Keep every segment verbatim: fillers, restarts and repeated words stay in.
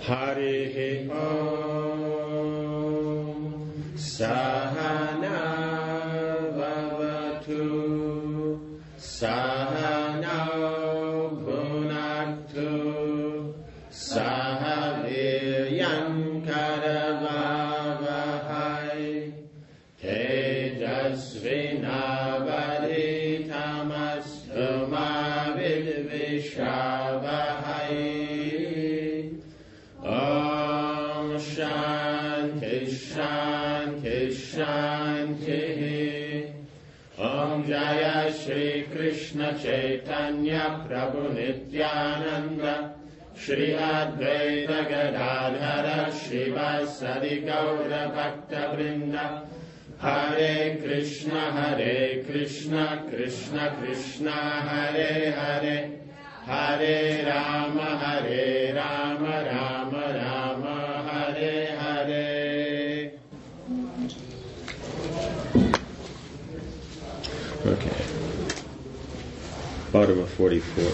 Hare Om Sahana Bhavatu Sahana Bhunaktu Sahaviryam Karavavahai Tejasvinavaditamastu ma vidvishavahai. Om Shanti Shanti Shanti. Om Jaya Shri Krishna Chaitanya Prabhu Nityananda Shri Advaita Gadadhara Shivasadi Gaura Bhakta Vrinda. Hare Krishna Hare Krishna Krishna Krishna Hare Hare Hare Rama Hare Rama Rama Rama Hare Hare. Okay. Bottom of forty-four.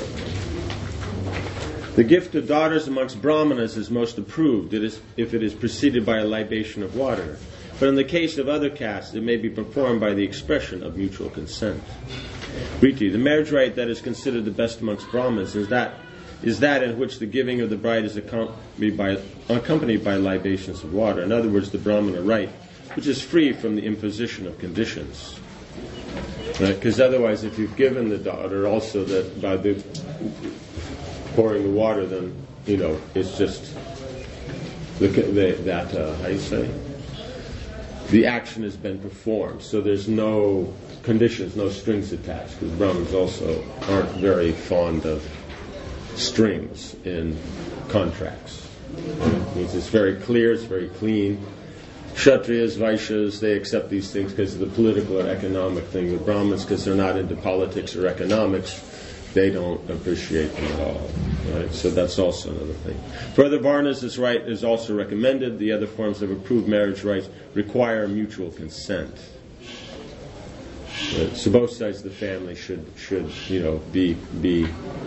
The gift of daughters amongst Brahmanas is most approved it is, if it is preceded by a libation of water. But in the case of other castes, it may be performed by the expression of mutual consent. Riti, the marriage rite that is considered the best amongst Brahmanas is that is that in which the giving of the bride is accompanied by, accompanied by libations of water. In other words, the Brahmana rite, which is free from the imposition of conditions. Because right? Otherwise, if you've given the daughter also that by the pouring the water, then, you know, it's just the, the, that, uh, how do you say? The action has been performed. So there's no conditions, no strings attached. Because Brahmins also aren't very fond of strings in contracts. It means it's very clear, it's very clean. Kshatriyas, Vaishyas, they accept these things because of the political or economic thing. With Brahmins, because they're not into politics or economics, they don't appreciate them at all. Right? So that's also another thing. For other varnas, this rite is also recommended. The other forms of approved marriage rites require mutual consent. Right? So both sides of the family should, should, you know, be be.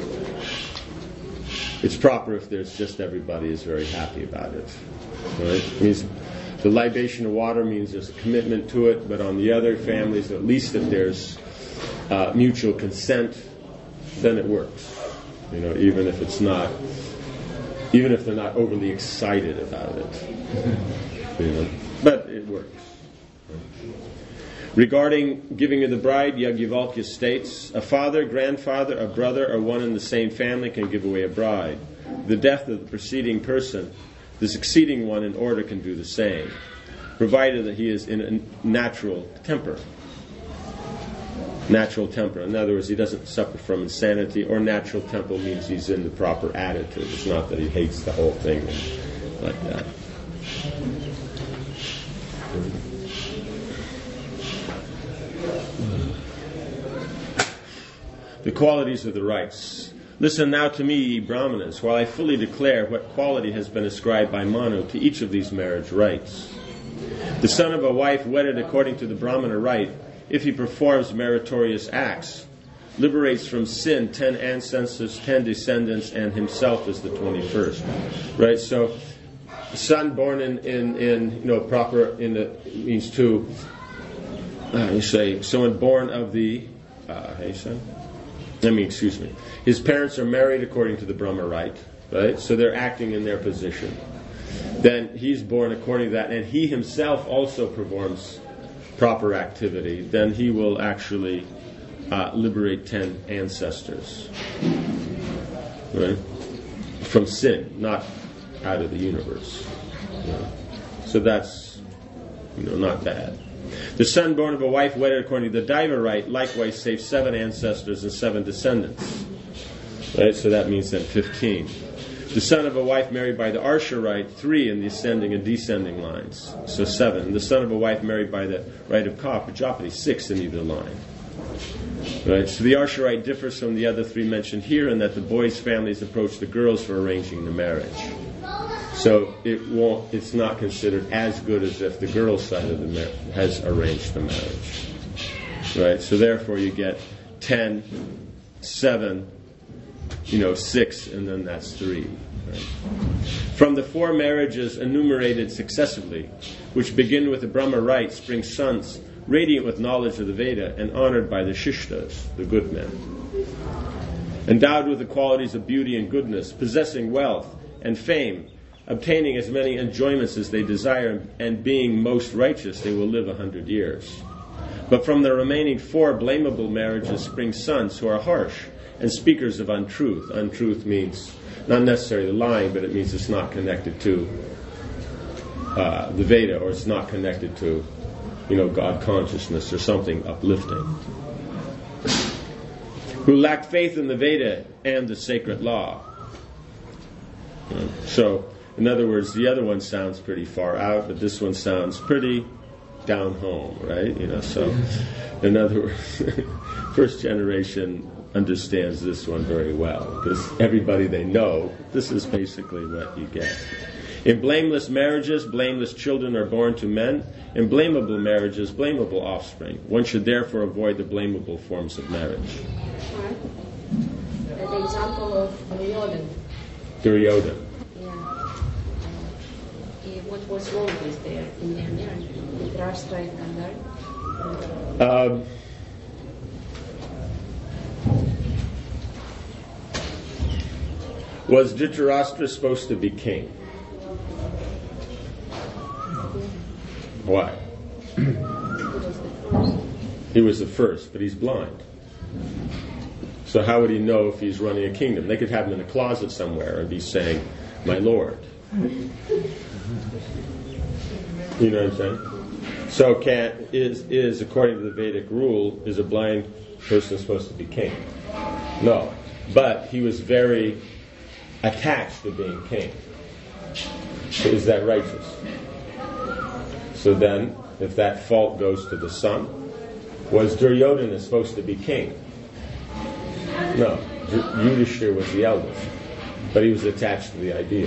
It's proper if there's just everybody is very happy about it. Right? It means the libation of water means there's a commitment to it, but on the other families, at least if there's uh, mutual consent, then it works. You know, even if it's not, even if they're not overly excited about it. You know, but it works. Regarding giving of the bride, Yajnavalkya states, a father, grandfather, a brother, or one in the same family can give away a bride. The death of the preceding person, the succeeding one in order can do the same, provided that he is in a natural temper. Natural temper. In other words, he doesn't suffer from insanity, or natural temper means he's in the proper attitude. It's not that he hates the whole thing and like that. The qualities of the rites. Listen now to me, ye Brahmanas, while I fully declare what quality has been ascribed by Manu to each of these marriage rites. The son of a wife wedded according to the Brahmana rite, if he performs meritorious acts, liberates from sin ten ancestors, ten descendants, and himself is the twenty-first. Right? So, a son born in, in, in you know, proper, in the, means to, uh, you say, someone born of the, uh, hey, son? I mean, excuse me. His parents are married according to the Brahma rite, right? So they're acting in their position. Then he's born according to that, and he himself also performs proper activity. Then he will actually uh, liberate ten ancestors, right? From sin, not out of the universe. You know? So that's, you know, not bad. The son born of a wife wedded according to the Daiva rite likewise saves seven ancestors and seven descendants. Right? So that means then fifteen. The son of a wife married by the Arsha rite, three in the ascending and descending lines. So seven. The son of a wife married by the rite of Ka, Prajapati, six in either line. Right? So the Arsha rite differs from the other three mentioned here in that the boys' families approach the girls for arranging the marriage. So it won't. It's not considered as good as if the girl's side of the mar- has arranged the marriage, right? So therefore, you get ten, seven, you know, six, and then that's three. Right? From the four marriages enumerated successively, which begin with the Brahma rite, spring sons, radiant with knowledge of the Veda and honored by the Shishtas, the good men. Endowed with the qualities of beauty and goodness, possessing wealth and fame, obtaining as many enjoyments as they desire, and being most righteous, they will live a hundred years. But from the remaining four blamable marriages spring sons who are harsh and speakers of untruth. Untruth means not necessarily lying, but it means it's not connected to uh, the Veda, or it's not connected to, you know, God consciousness or something uplifting. Who lack faith in the Veda and the sacred law. So, in other words, the other one sounds pretty far out, but this one sounds pretty down home, right? You know, so in other words, first generation understands this one very well, because everybody they know, this is basically what you get. In blameless marriages, blameless children are born to men. In blamable marriages, blamable offspring. One should therefore avoid the blamable forms of marriage. Right. The example of Duryodhan. Duryodhan. Yeah. Uh, what was wrong with their in their marriage? Dhritarashtra and Gandhar. Um, was Dhritarashtra supposed to be king? Why? He was the first, but he's blind. So how would he know if he's running a kingdom? They could have him in a closet somewhere and be saying, "My lord." You know what I'm saying? So can is is according to the Vedic rule, is a blind person supposed to be king? No. But he was very attached to being king. So is that righteous? So then, if that fault goes to the son, was Duryodhana supposed to be king? No. Yudhishthira was the eldest, but he was attached to the idea.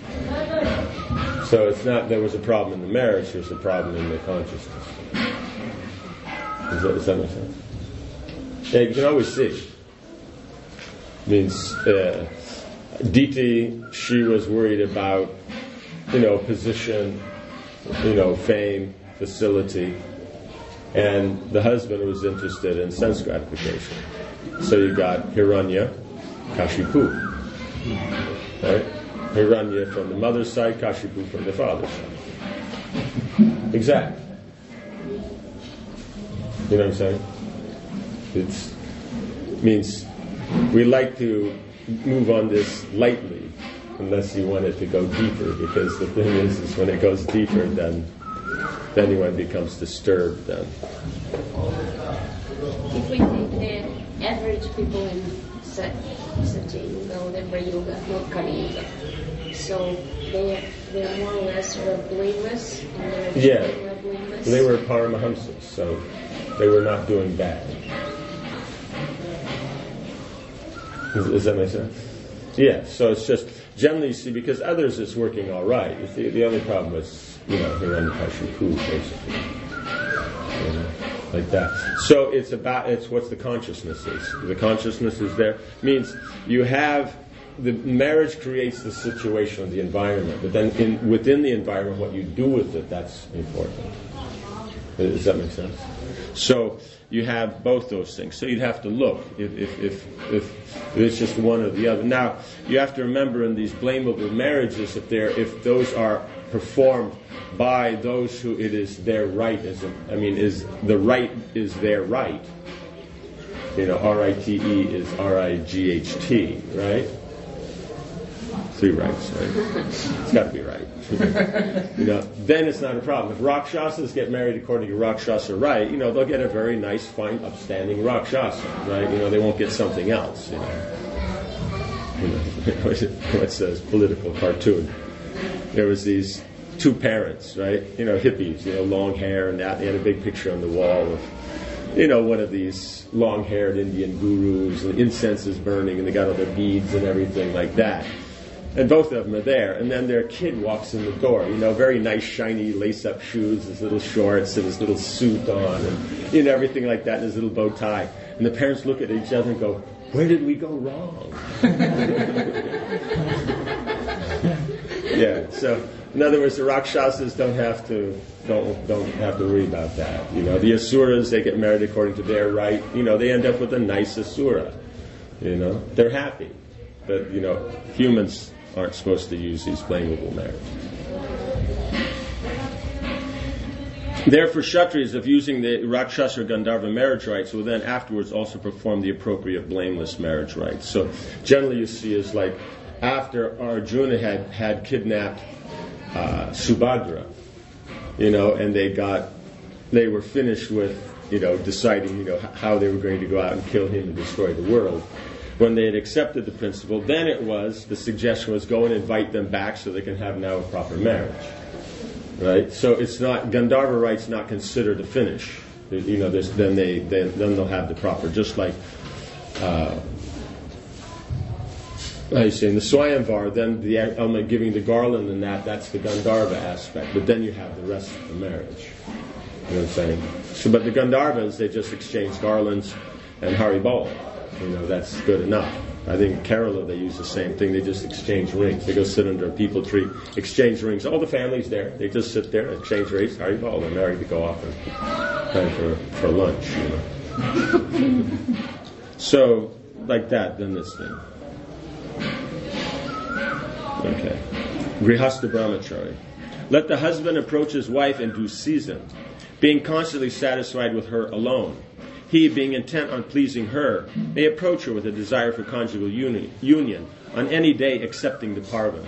So it's not there was a problem in the marriage, there was a problem in the consciousness. Does that, does that make sense? Yeah, you can always see. Means uh, Diti, she was worried about, you know, position, you know, fame, facility, and the husband was interested in sense gratification. So you got Hiranya, Kashipu, right? Hiranya from the mother's side, Kashipu from the father's side. Exactly. You know what I'm saying? It means we like to move on this lightly, unless you want it to go deeper, because the thing is, is when it goes deeper, then then anyone becomes disturbed. Then. If we take the average people in Satya Yuga or the Yoga, not Kali Yuga, so they they more or less were blameless, and their yeah, children were blameless. They were Paramahamsas, so they were not doing bad. Does, does that make sense? Yeah, so it's just, generally you see, because others it's working all right. The, the only problem was, you know, Hiranyakashipu, basically. You know, like that. So it's about, it's what the consciousness is. The consciousness is there. Means you have, the marriage creates the situation of the environment, but then in, within the environment, what you do with it, that's important. Does that make sense? So you have both those things. So you'd have to look if if, if if it's just one or the other. Now you have to remember in these blamable marriages, if they're if those are performed by those who it is their right as a, I mean is the right is their right. You know, R I T E is R I G H T, right? Three rights, right? It's got to be right. You know, then it's not a problem. If Rakshasas get married according to Rakshasa right, you know, they'll get a very nice, fine, upstanding Rakshasa, right? You know, they won't get something else, you know. You know, what's a political cartoon? There was these two parents, right? You know, hippies, you know, long hair and that. They had a big picture on the wall of, you know, one of these long-haired Indian gurus, and incense is burning, and they got all their beads and everything like that. And both of them are there. And then their kid walks in the door, you know, very nice, shiny, lace-up shoes, his little shorts, and his little suit on, and, you know, everything like that, and his little bow tie. And the parents look at each other and go, "Where did we go wrong?" Yeah. So, in other words, the Rakshasas don't have to don't don't have to worry about that. You know, the Asuras, they get married according to their right. You know, they end up with a nice Asura. You know, they're happy, but you know, humans aren't supposed to use these blamable marriages. Therefore, Kshatriyas, if using the Rakshasa or Gandharva marriage rites, will then afterwards also perform the appropriate blameless marriage rites. So, generally, you see is like after Arjuna had had kidnapped uh, Subhadra, you know, and they got, they were finished with, you know, deciding, you know, how they were going to go out and kill him and destroy the world. When they had accepted the principle, then it was, the suggestion was go and invite them back so they can have now a proper marriage. Right? So it's not, Gandharva rites not considered a finish. You know, there's, then they, then, then they'll have the proper, just like, uh, how you say, in the Swayamvar, then the element giving the garland and that, that's the Gandharva aspect. But then you have the rest of the marriage. You know what I'm saying? So, but the Gandharvas, they just exchange garlands and Haribol. You know, that's good enough. I think in Kerala they use the same thing. They just exchange rings. They go sit under a peepal tree, exchange rings. All the family's there. They just sit there, exchange rings. Haribol. They're married to go off and time for, for lunch. You know. So, like that, then this thing. Okay. Grihastha Brahmachari. Let the husband approach his wife in due season, being constantly satisfied with her alone. He, being intent on pleasing her, may approach her with a desire for conjugal uni- union on any day excepting the Parvanas.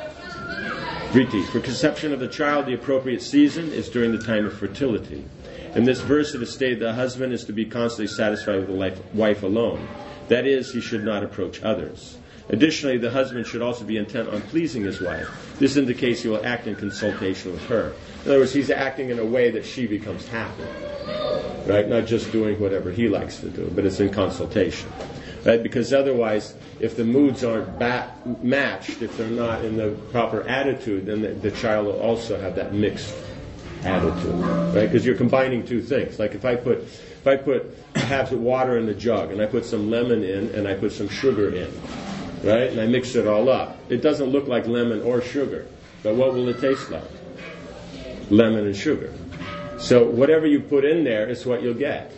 Vriti. For conception of the child, the appropriate season is during the time of fertility. In this verse it is stated the husband is to be constantly satisfied with the life, wife alone. That is, he should not approach others. Additionally, the husband should also be intent on pleasing his wife. This indicates he will act in consultation with her. In other words, he's acting in a way that she becomes happy. Right? Not just doing whatever he likes to do, but it's in consultation. Right? Because otherwise, if the moods aren't bat- matched, if they're not in the proper attitude, then the, the child will also have that mixed attitude. Right? Because you're combining two things. Like if I put, if I put, I have water in the jug, and I put some lemon in, and I put some sugar in. Right? And I mix it all up. It doesn't look like lemon or sugar. But what will it taste like? Lemon and sugar. So whatever you put in there is what you'll get.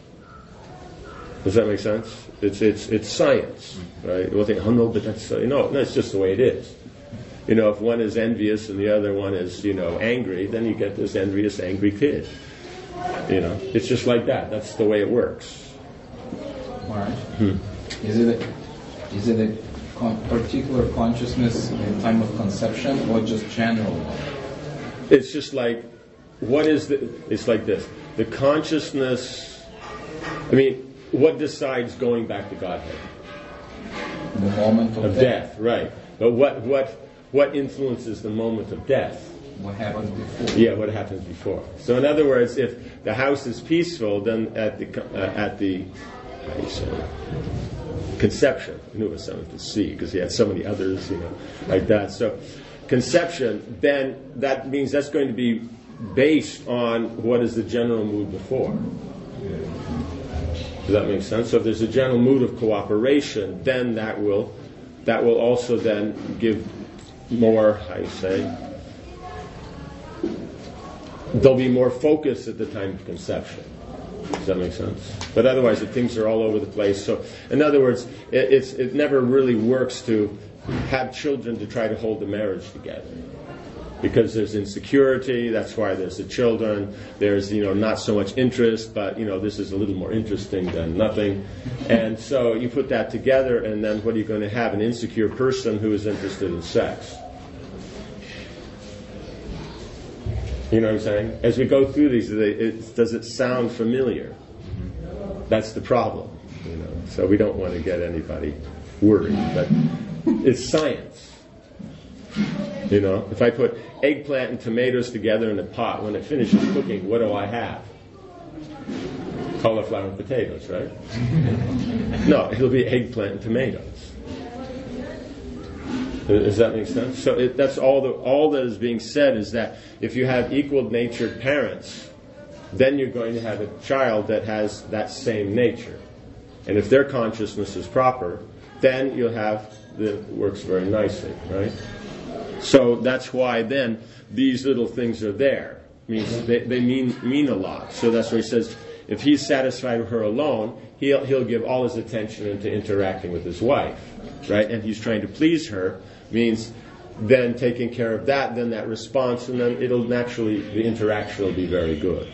Does that make sense? It's it's it's science, right? We'll think, oh no, but that's uh, no, no, it's just the way it is. You know, if one is envious and the other one is, you know, angry, then you get this envious, angry kid. You know, it's just like that. That's the way it works. All right. Hmm. Is it a, is it a con- particular consciousness in time of conception or just general? It's just like, what is the, it's like this. The consciousness, I mean, what decides going back to Godhead? The moment of, of death. death. Right. But what, what, what influences the moment of death? What happens before? Yeah, what happens before. So in other words, if the house is peaceful, then at the, uh, at the, how do you say it? Conception. I knew it was something to see because he had so many others, you know, like that. So conception, then that means that's going to be based on what is the general mood before. Does that make sense? So if there's a general mood of cooperation, then that will that will also then give more, how you say, there'll be more focus at the time of conception. Does that make sense? But otherwise, if things are all over the place. So, in other words, it, it's it never really works to have children to try to hold the marriage together. Because there's insecurity, that's why there's the children. There's, you know, not so much interest, but, you know, this is a little more interesting than nothing. And so you put that together, and then what are you going to have? An insecure person who is interested in sex. You know what I'm saying? As we go through these, it, does it sound familiar? That's the problem. You know, so we don't want to get anybody worried, but it's science. You know, if I put eggplant and tomatoes together in a pot, when it finishes cooking, what do I have? Cauliflower and potatoes, right? No, it'll be eggplant and tomatoes. Does that make sense? So it, that's all the all that is being said is that if you have equal-natured parents, then you're going to have a child that has that same nature. And if their consciousness is proper, then you'll have the works very nicely, right? So that's why then these little things are there. Means they, they mean mean a lot. So that's why he says, if he's satisfied with her alone, he'll he'll give all his attention into interacting with his wife, right? And he's trying to please her, means then taking care of that, then that response, and then it'll naturally, the interaction will be very good.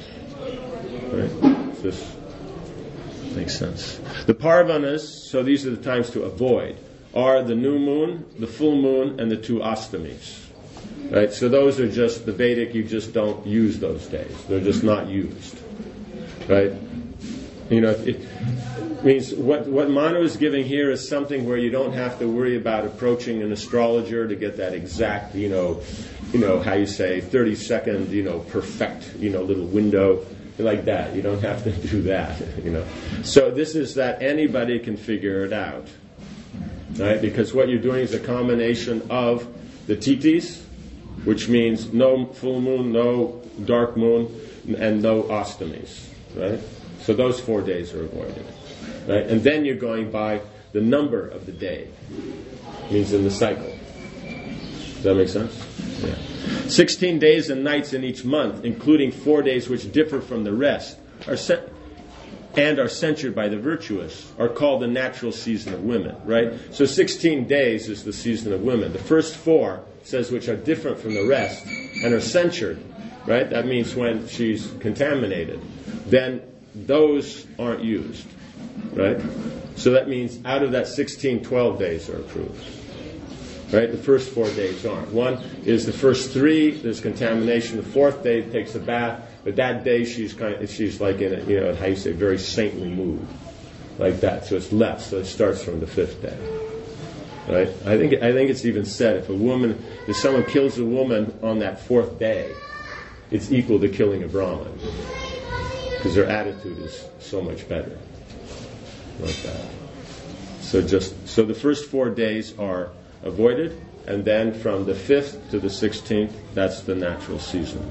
Right? So this makes sense. The parvanas, so these are the times to avoid, are the new moon, the full moon, and the two astamis. Right? So those are just the Vedic, you just don't use those days. They're just not used. Right? You know, it means what what Manu is giving here is something where you don't have to worry about approaching an astrologer to get that exact, you know, you know, how you say, thirty second, you know, perfect, you know, little window like that. You don't have to do that, you know. So this is that anybody can figure it out. Right? Because what you're doing is a combination of the titis, which means no full moon, no dark moon, and no astamis. Right? So those four days are avoided. Right? And then you're going by the number of the day. Means in the cycle. Does that make sense? Yeah. Sixteen days and nights in each month, including four days which differ from the rest, are set and are censured by the virtuous, are called the natural season of women. Right? So sixteen days is the season of women. The first four says which are different from the rest and are censured. Right? That means when she's contaminated. Then those aren't used. Right? So that means out of that sixteen, twelve days are approved. Right? The first four days aren't. One is the first three, there's contamination. The fourth day takes a bath, but that day she's kind of, she's like in a, you know, how you say, very saintly mood. Like that. So it's less. So it starts from the fifth day. Right? I think I think it's even said if a woman, if someone kills a woman on that fourth day, it's equal to killing a Brahmin. Because their attitude is so much better. Like that. So just so the first four days are avoided, and then from the fifth to the sixteenth, that's the natural season.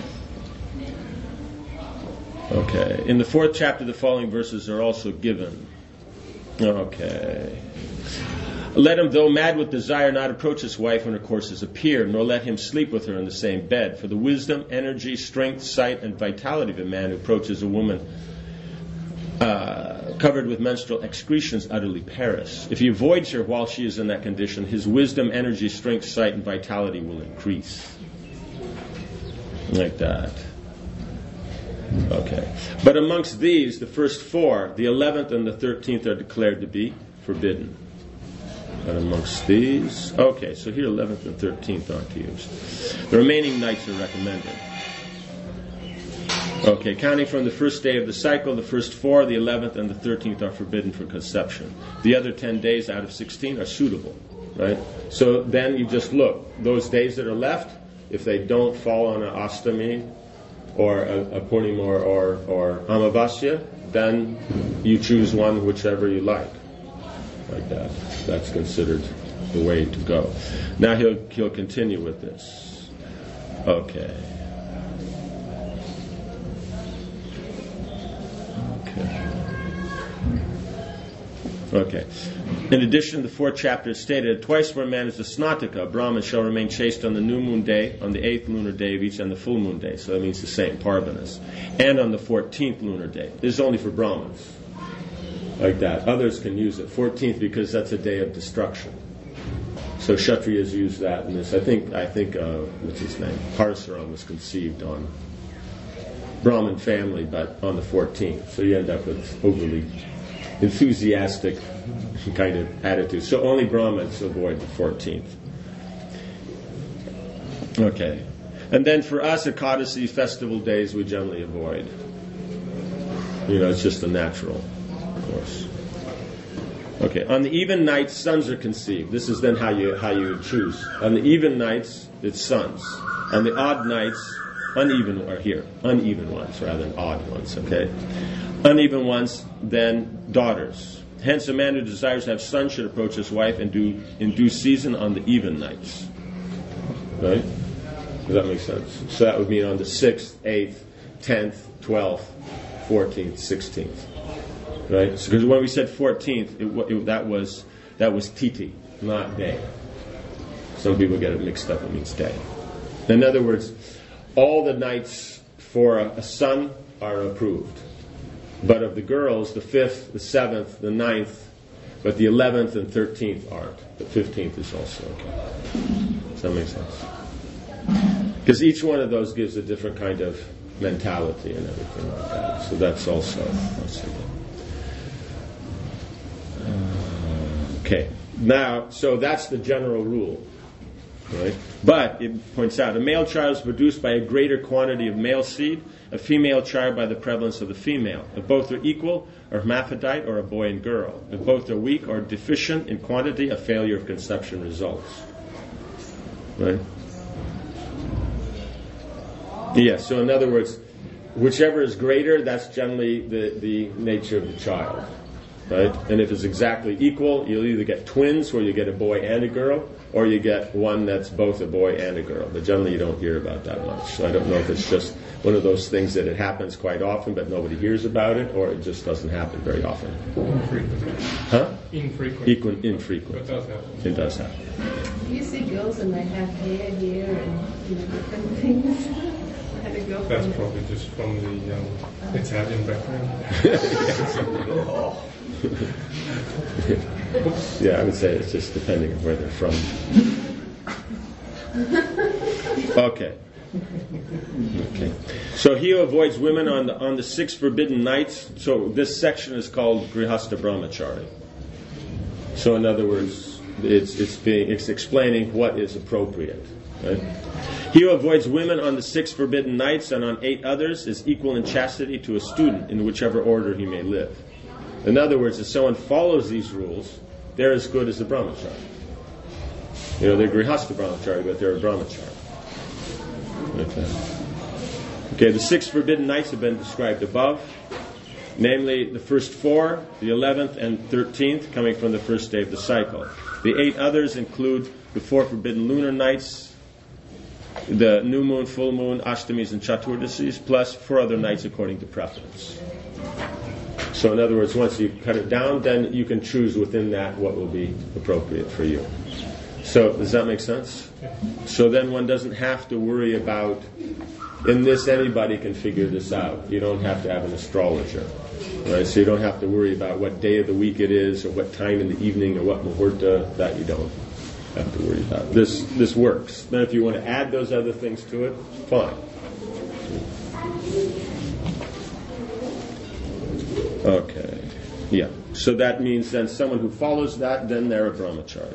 Okay. In the fourth chapter, the following verses are also given. Okay. Let him, though mad with desire, not approach his wife when her courses appear, nor let him sleep with her in the same bed. For the wisdom, energy, strength, sight, and vitality of a man who approaches a woman uh, covered with menstrual excretions utterly perish. If he avoids her while she is in that condition, his wisdom, energy, strength, sight, and vitality will increase. Like that. Okay. But amongst these, the first four, the eleventh and the thirteenth are declared to be forbidden. And amongst these, okay, so here eleventh and thirteenth aren't used. The remaining nights are recommended. Okay, counting from the first day of the cycle, the first four, the eleventh, and the thirteenth are forbidden for conception. The other ten days out of sixteen are suitable, right? So then you just look. Those days that are left, if they don't fall on an Astami or a, a Purnima or, or, or Amavasya, then you choose one whichever you like. Like that. That's considered the way to go. Now he'll he'll continue with this. Okay. Okay. Okay. In addition, the fourth chapter is stated, twice where a man is a snataka, a Brahmin shall remain chaste on the new moon day, on the eighth lunar day of each, and the full moon day. So that means the same, parvanas. And on the fourteenth lunar day. This is only for Brahmins. Like that. Others can use it. fourteenth because that's a day of destruction. So Kshatriyas use that in this. I think, I think uh, what's his name? Parasuram was conceived on Brahmin family, but on the fourteenth. So you end up with overly enthusiastic kind of attitude. So only Brahmins avoid the fourteenth. Okay. And then for us, Ekadasi festival days we generally avoid. You know, it's just a natural. Course. Okay. On the even nights, sons are conceived. This is then how you how you choose. On the even nights, it's sons. On the odd nights, uneven are here, uneven ones rather than odd ones. Okay. Uneven ones, then daughters. Hence, a man who desires to have sons should approach his wife and do in due season on the even nights. Right? Does that make sense? So that would mean on the sixth, eighth, tenth, twelfth, fourteenth, sixteenth. Right? So, because when we said fourteenth, it, it, that was that was titi, not day. Some people get it mixed up, it means day. In other words, all the nights for a, a son are approved. But of the girls, the fifth, the seventh, the ninth, but the eleventh and thirteenth aren't. The fifteenth is also okay. Does that make sense? Because each one of those gives a different kind of mentality and everything like that. So that's also possible. Okay. Now, so that's the general rule. Right? But it points out, a male child is produced by a greater quantity of male seed, a female child by the prevalence of the female. If both are equal, or hermaphrodite, or a boy and girl. If both are weak or deficient in quantity, a failure of conception results. Right? Yeah, so in other words, whichever is greater, that's generally the, the nature of the child. Right? And if it's exactly equal, you'll either get twins, where you get a boy and a girl, or you get one that's both a boy and a girl. But generally you don't hear about that much. So I don't know if it's just one of those things that it happens quite often, but nobody hears about it, or it just doesn't happen very often. Infrequent. Huh? Infrequent. Equal, infrequent. But it does happen. It does happen. You see girls that might have hair here and you know, different things. I had a girlfriend. That's probably just from the um, Italian background. Yeah, I would say it's just depending on where they're from. Okay. Okay. So he who avoids women on the on the six forbidden nights. So this section is called Grihastha Brahmachari. So in other words, it's it's being it's explaining what is appropriate. Right? He who avoids women on the six forbidden nights and on eight others is equal in chastity to a student in whichever order he may live. In other words, if someone follows these rules, they're as good as a brahmachari. You know, they're grihastha brahmachari, but they're a brahmachari. Okay. Okay, the six forbidden nights have been described above, namely the first four, the eleventh and thirteenth, coming from the first day of the cycle. The eight others include the four forbidden lunar nights, the new moon, full moon, ashtamis, and chaturdasis, plus four other nights according to preference. So in other words, once you cut it down, then you can choose within that what will be appropriate for you. So does that make sense? So then one doesn't have to worry about, in this anybody can figure this out. You don't have to have an astrologer. Right? So you don't have to worry about what day of the week it is, or what time in the evening, or what muhurta. That you don't have to worry about. This this works. Then if you want to add those other things to it, fine. Okay. Yeah. So that means then someone who follows that, then they're a brahmachari.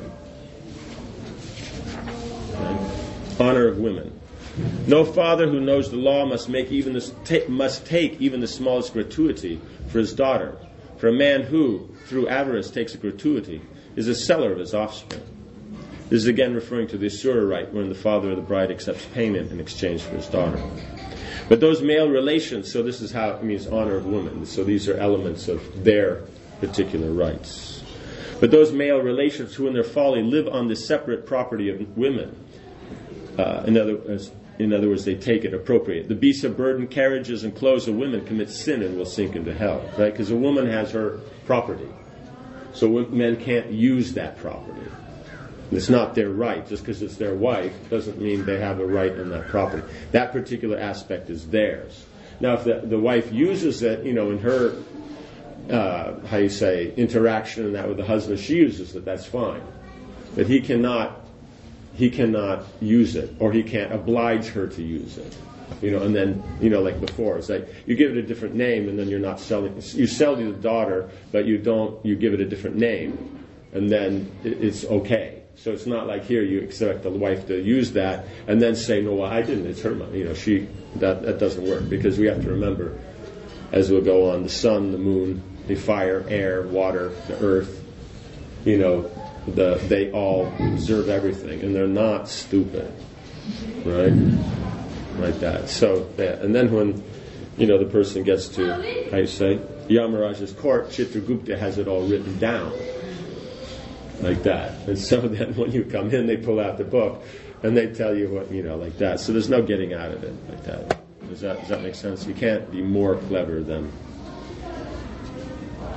Right? Honor of women. No father who knows the law must make even this ta- must take even the smallest gratuity for his daughter. For a man who, through avarice, takes a gratuity is a seller of his offspring. This is again referring to the asura rite, wherein the father of the bride accepts payment in exchange for his daughter. But those male relations, so this is how it means honor of women. So these are elements of their particular rights. But those male relations who in their folly live on the separate property of women, uh, in other words, in other words, they take it appropriate. The beasts of burden, carriages, and clothes of women commit sin and will sink into hell, right? Because a woman has her property. So men can't use that property. It's not their right. Just because it's their wife doesn't mean they have a right in that property. That particular aspect is theirs. Now, if the, the wife uses it, you know, in her, uh, how you say, interaction and that with the husband, she uses it, that's fine. But he cannot, he cannot use it, or he can't oblige her to use it. You know, and then, you know, like before, it's like you give it a different name, and then you're not selling. You sell the daughter, but you don't. You give it a different name, and then it's okay. So it's not like here you expect the wife to use that and then say, no, well, I didn't. It's her money. You know, she that that doesn't work, because we have to remember, as we'll go on, the sun, the moon, the fire, air, water, the earth. You know, the they all observe everything, and they're not stupid, right? Like that. So, yeah. And then when, you know, the person gets to, how you say, Yamaraj's court, Chitragupta has it all written down. Like that. And so then when you come in, they pull out the book and they tell you what, you know, like that. So there's no getting out of it like that. Does that, does that make sense? You can't be more clever than...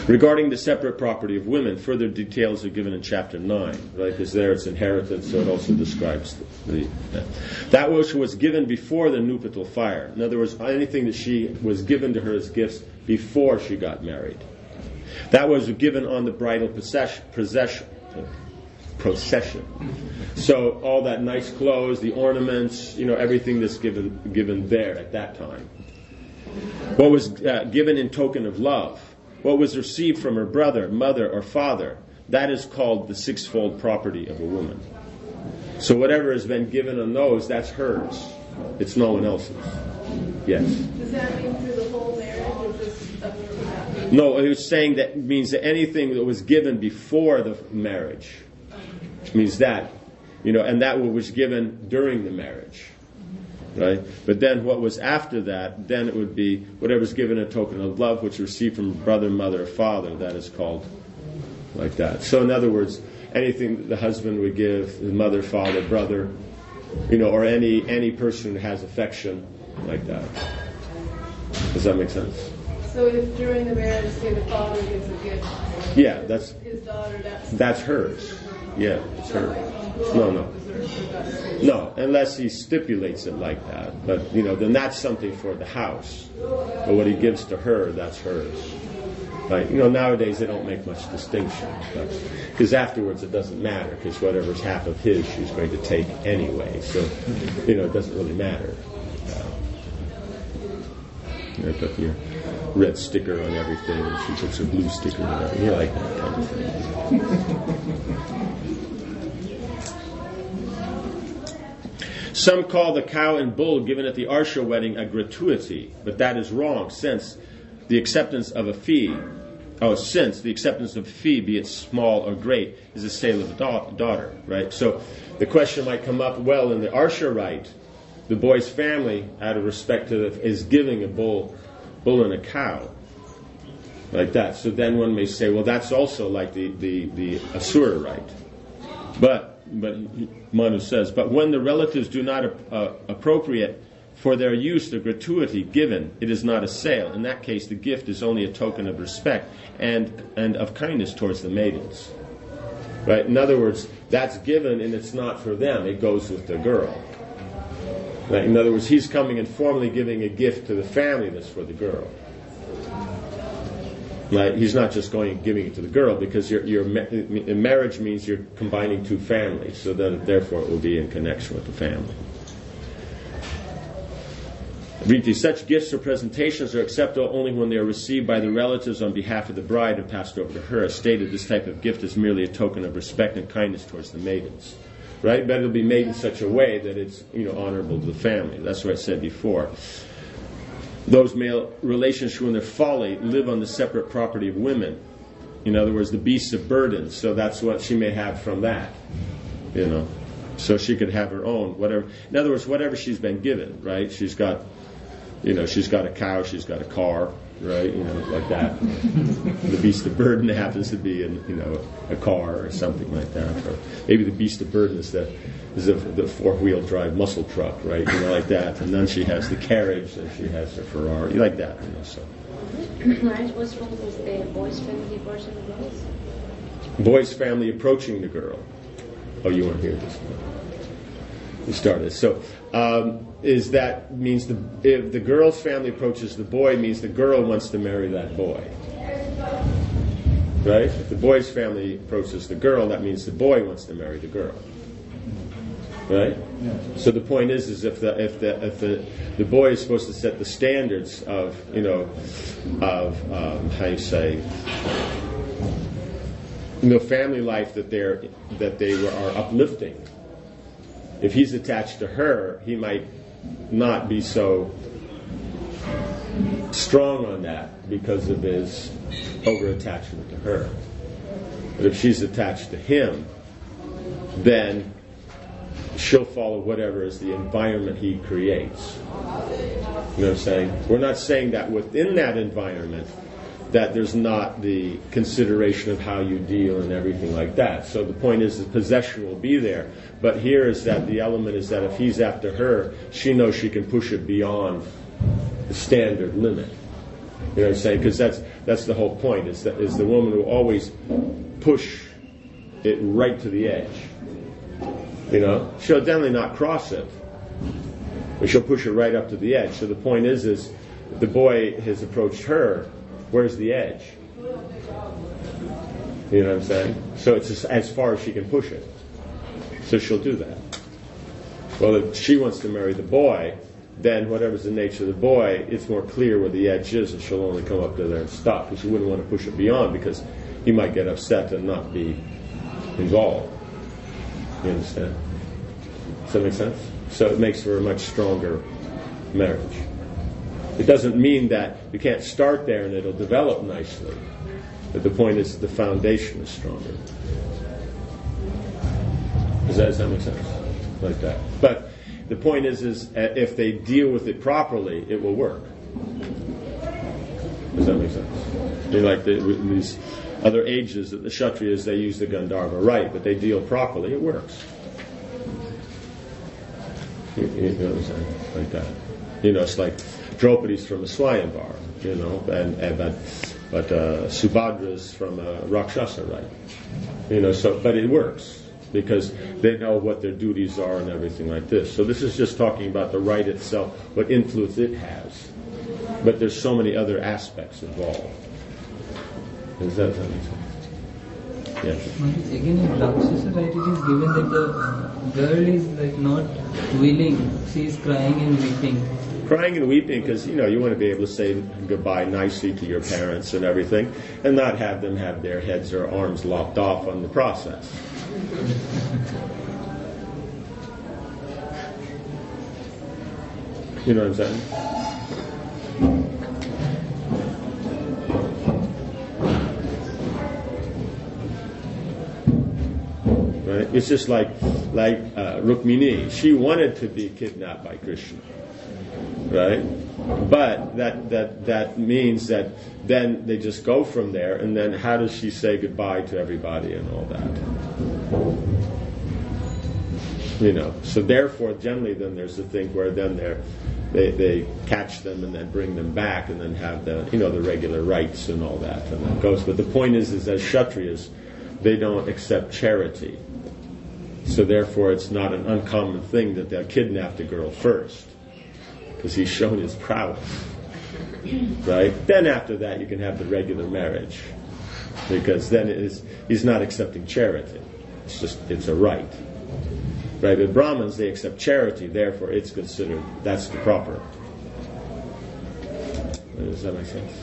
Regarding the separate property of women, further details are given in chapter nine, right? Because there it's inheritance, so it also describes the, the that which was given before the nuptial fire. In other words, anything that she was given to her as gifts before she got married. That was given on the bridal procession. procession procession. So all that nice clothes, the ornaments, you know, everything that's given given there at that time. What was uh, given in token of love, what was received from her brother, mother, or father, that is called the sixfold property of a woman. So whatever has been given on those, that's hers. It's no one else's. Yes. Does that mean through the whole marriage, or just up to that? No, it was saying that means that anything that was given before the marriage means that, you know, and that what was given during the marriage, right? But then what was after that, then it would be whatever's given a token of love, which received from brother, mother, or father. That is called like that. So in other words, anything that the husband would give his mother, father, brother, you know, or any any person who has affection like that. Does that make sense? So if during the marriage, say the father gives a gift, Yeah, that's his daughter, that's that's hers. Yeah, it's hers. No, no. No, unless he stipulates it like that. But, you know, then that's something for the house. But what he gives to her, that's hers. Right? You know, nowadays they don't make much distinction. Because afterwards it doesn't matter, because whatever's half of his, she's going to take anyway. So, you know, it doesn't really matter. You put your red sticker on everything, and she puts a blue sticker on everything. You like that kind of thing. Some call the cow and bull given at the Arsha wedding a gratuity, but that is wrong, since the acceptance of a fee, oh, since the acceptance of a fee, be it small or great, is the sale of a da- daughter, right? So the question might come up, well, in the Arsha rite, the boy's family, out of respect to the, is giving a bull, bull and a cow, like that. So then one may say, well, that's also like the the, the Asura rite, but. But Manu says, but when the relatives do not uh, appropriate for their use the gratuity given, it is not a sale. In that case, the gift is only a token of respect and and of kindness towards the maidens. Right? In other words, that's given and it's not for them. It goes with the girl. Right? In other words, he's coming and formally giving a gift to the family that's for the girl. Right? He's not just going and giving it to the girl, because your your marriage means you're combining two families, so then therefore it will be in connection with the family. Riti, such gifts or presentations are acceptable only when they are received by the relatives on behalf of the bride and passed over to her. As stated, this type of gift is merely a token of respect and kindness towards the maidens. Right? But it'll be made in such a way that it's, you know, honorable to the family. That's what I said before. Those male relations who in their folly live on the separate property of women. In other words, the beasts of burden. So that's what she may have from that. You know. So she could have her own, whatever. In other words, whatever she's been given, right? She's got, you know, she's got a cow, she's got a car, right? You know, like that. The beast of burden happens to be in, you know, a car or something like that. Or maybe the beast of burden is the is the, the four-wheel drive muscle truck, right? You know, like that. And then she has the carriage, and she has her Ferrari, like that. You know, so. Right. What's wrong with the boy's family approaching the girls? Boy's family approaching the girl. Oh, you weren't here this morning. You started. So, um, is that means the if the girl's family approaches the boy, means the girl wants to marry that boy. Right? If the boy's family approaches the girl, that means the boy wants to marry the girl. Right? Yeah. So the point is, is if the if the if the the boy is supposed to set the standards of, you know, of um, how you say, you know, family life that they're that they were, are uplifting. If he's attached to her, he might not be so strong on that because of his over attachment to her. But if she's attached to him, then she'll follow whatever is the environment he creates. You know what I'm saying? We're not saying that within that environment that there's not the consideration of how you deal and everything like that. So the point is the possession will be there. But here is that the element is that if he's after her, she knows she can push it beyond the standard limit. You know what I'm saying? Because that's that's the whole point. Is that is the woman who always push it right to the edge. You know, she'll definitely not cross it, but she'll push it right up to the edge. So the point is, is the boy has approached her. Where's the edge? You know what I'm saying? So it's as, as far as she can push it. So she'll do that. Well, if she wants to marry the boy, then whatever's the nature of the boy, it's more clear where the edge is, and she'll only come up to there and stop, because she wouldn't want to push it beyond, because he might get upset and not be involved. You understand? Does that make sense? So it makes for a much stronger marriage. It doesn't mean that you can't start there and it'll develop nicely, but the point is the foundation is stronger. Does that, does that make sense? Like that. But the point is, is if they deal with it properly, it will work. Does that make sense? I mean, like the, these other ages, the Kshatriyas, they use the Gandharva right, but they deal properly, it works. You, you know what I'm saying? Like that. You know, it's like Draupadi's from a Swayamvar, you know, and, and but but uh, Subhadra's from a Rakshasa, right? You know, so but it works because they know what their duties are and everything like this. So this is just talking about the right itself, what influence it has. But there's so many other aspects involved. Does that make sense? Yes. Again, in Rakshasa, right, it is given that the girl is like not willing, she is crying and weeping. Crying and weeping because, you know, you want to be able to say goodbye nicely to your parents and everything, and not have them have their heads or arms lopped off on the process. You know what I'm saying? Right? It's just like like uh, Rukmini. She wanted to be kidnapped by Krishna, right? But that that that means that then they just go from there, and then how does she say goodbye to everybody and all that? You know. So therefore, generally, then there's the thing where then they're They, they catch them and then bring them back and then have the, you know, the regular rites and all that, and that goes. But the point is, is as Kshatriyas, they don't accept charity. So therefore, it's not an uncommon thing that they'll kidnap the girl first, because he's shown his prowess. Right? Then after that, you can have the regular marriage, because then it is, he's not accepting charity. It's just, it's a right. Right, with Brahmins, they accept charity, therefore it's considered, that's the proper. Does that make sense?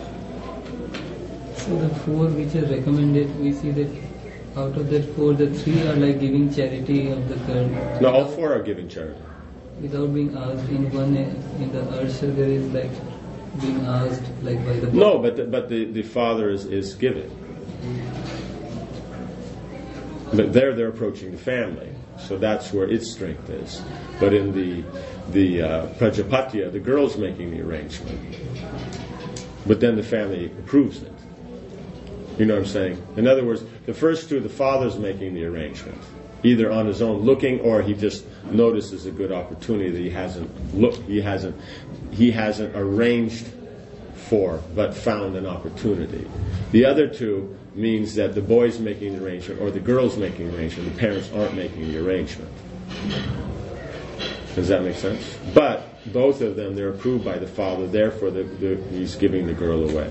So the four which are recommended, we see that out of that four, the three are like giving charity of the girl. No, all four are giving charity. Without being asked. In one, in the Arsha, there is like being asked like by the... No, but the, but the, the father is, is giving. But there they're approaching the family. So that's where its strength is. But in the the uh, Prajapatya, the girl's making the arrangement. But then the family approves it. You know what I'm saying? In other words, the first two, the father's making the arrangement, either on his own looking, or he just notices a good opportunity that he hasn't looked, he hasn't he hasn't arranged for, but found an opportunity. The other two means that the boy's making the arrangement or the girl's making the arrangement. The parents aren't making the arrangement. Does that make sense? But both of them, they're approved by the father, therefore the, the, he's giving the girl away.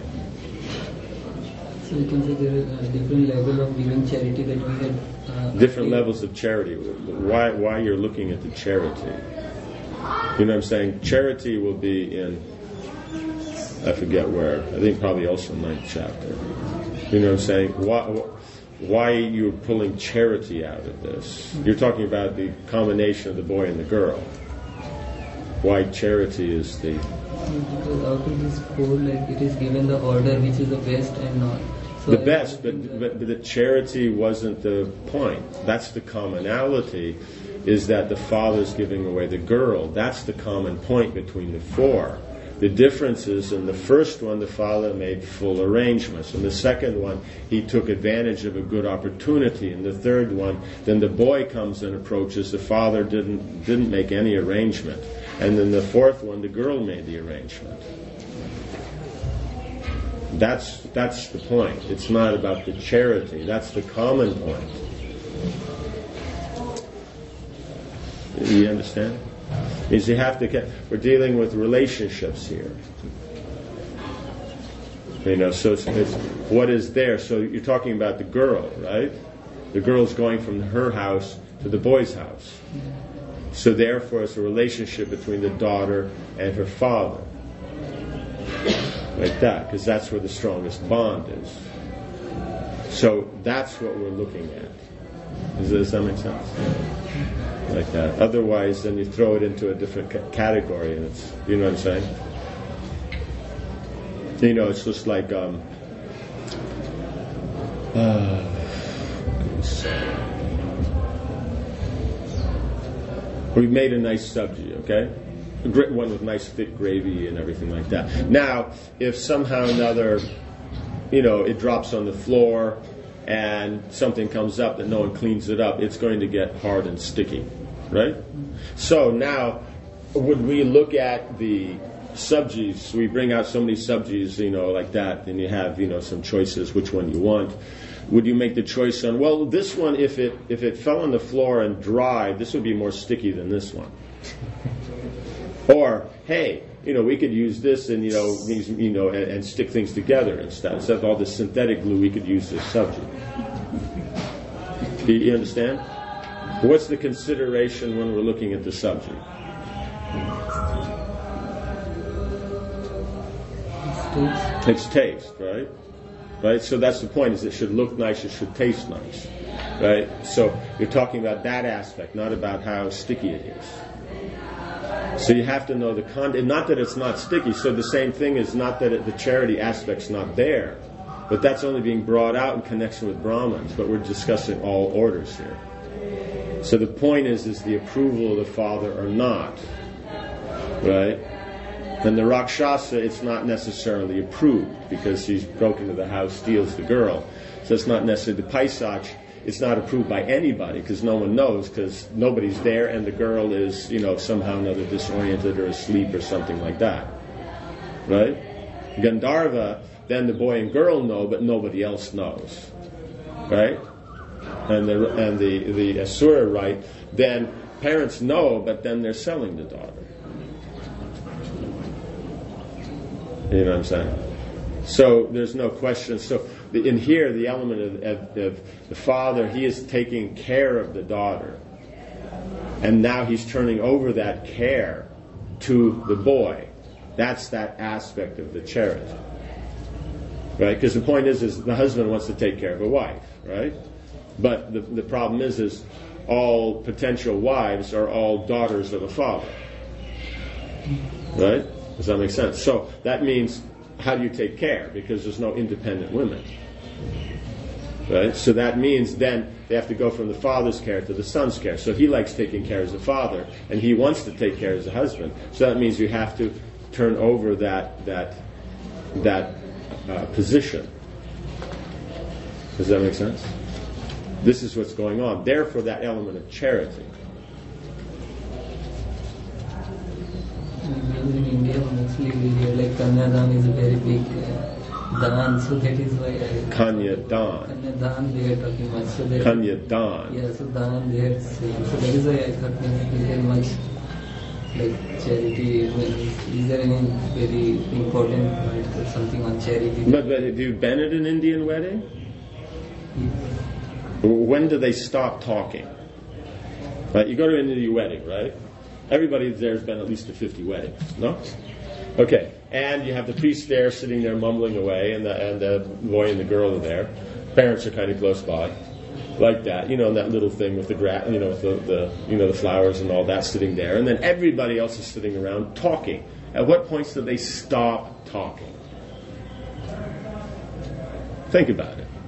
So you can say there are uh, different levels of giving charity that we had... Uh, different levels of charity. Why, why you're looking at the charity? You know what I'm saying? Charity will be in, I forget where, I think probably also ninth chapter. You know what I'm saying? Why, why you're pulling charity out of this? You're talking about the combination of the boy and the girl. Why charity is the... Because out of this four, like it is given the order which is the best and not. So the best, but, but, but the charity wasn't the point. That's the commonality, is that the father's giving away the girl. That's the common point between the four. The difference is in the first one, the father made full arrangements. In the second one, he took advantage of a good opportunity. In the third one, then the boy comes and approaches. The father didn't didn't make any arrangement. And then the fourth one, the girl made the arrangement. That's that's the point. It's not about the charity. That's the common point. You understand? Is you have to. We're dealing with relationships here. You know, so it's, it's what is there. So you're talking about the girl, right? The girl's going from her house to the boy's house. So therefore, it's a relationship between the daughter and her father. Like that, because that's where the strongest bond is. So that's what we're looking at. Does, does that make sense? Like that. Otherwise, then you throw it into a different ca- category, and it's, you know what I'm saying? You know, it's just like, um, uh, we made a nice subject, okay? A great one with nice thick gravy and everything like that. Now, if somehow or another, you know, it drops on the floor and something comes up that no one cleans it up, it's going to get hard and sticky, right? So now, would we look at the subjects? We bring out so many subjects, you know, like that, and you have, you know, some choices, which one you want. Would you make the choice on, well, this one, if it if it fell on the floor and dried, this would be more sticky than this one? Or, hey, you know, we could use this and, you know, these, you know, and, and stick things together instead. Instead of all this synthetic glue, we could use this subject. Do you understand? What's the consideration when we're looking at the subject? It's taste, right? Right? So that's the point, is it should look nice, it should taste nice. Right? So you're talking about that aspect, not about how sticky it is. So you have to know the content. Not that it's not sticky. So the same thing is not that it, the charity aspect's not there, but that's only being brought out in connection with Brahmins. But we're discussing all orders here. So the point is, is the approval of the father or not, right? And the Rakshasa, it's not necessarily approved because she's broken into the house, steals the girl. So it's not necessarily the Paisach. It's not approved by anybody because no one knows, because nobody's there, and the girl is, you know, somehow or another disoriented or asleep or something like that. Right? Gandharva, then the boy and girl know, but nobody else knows. Right? And the and the, the Asura, right, then parents know, but then they're selling the daughter. You know what I'm saying? So there's no question. So in here, the element of, of, of the father, he is taking care of the daughter. And now he's turning over that care to the boy. That's that aspect of the charity. Right? Because the point is, is the husband wants to take care of a wife. Right? But the, the problem is, is all potential wives are all daughters of a father. Right? Does that make sense? So that means, how do you take care? Because there's no independent women. Right? So that means then they have to go from the father's care to the son's care. So he likes taking care as a father, and he wants to take care as a husband. So that means you have to turn over that that that uh, position. Does that make sense? This is what's going on. Therefore, that element of charity. In India, mostly we hear like Kanyadan is a very big uh, dan, so that is why I... Kanyadan. Kanyadan they are talking much. So that, Kanyadan. Yeah, so dan they are saying. So that is why I thought maybe is there much like charity. Is there any very important point or something on charity? But, but have you been at an Indian wedding? Yes. When do they stop talking? Right? You go to an Indian wedding, right? Everybody there has been at least to fifty weddings, no? Okay, and you have the priest there sitting there mumbling away, and the, and the boy and the girl are there. Parents are kind of close by, like that, you know, and that little thing with the gra- you know, with the, the you know the flowers and all that sitting there, and then everybody else is sitting around talking. At what points do they stop talking? Think about it.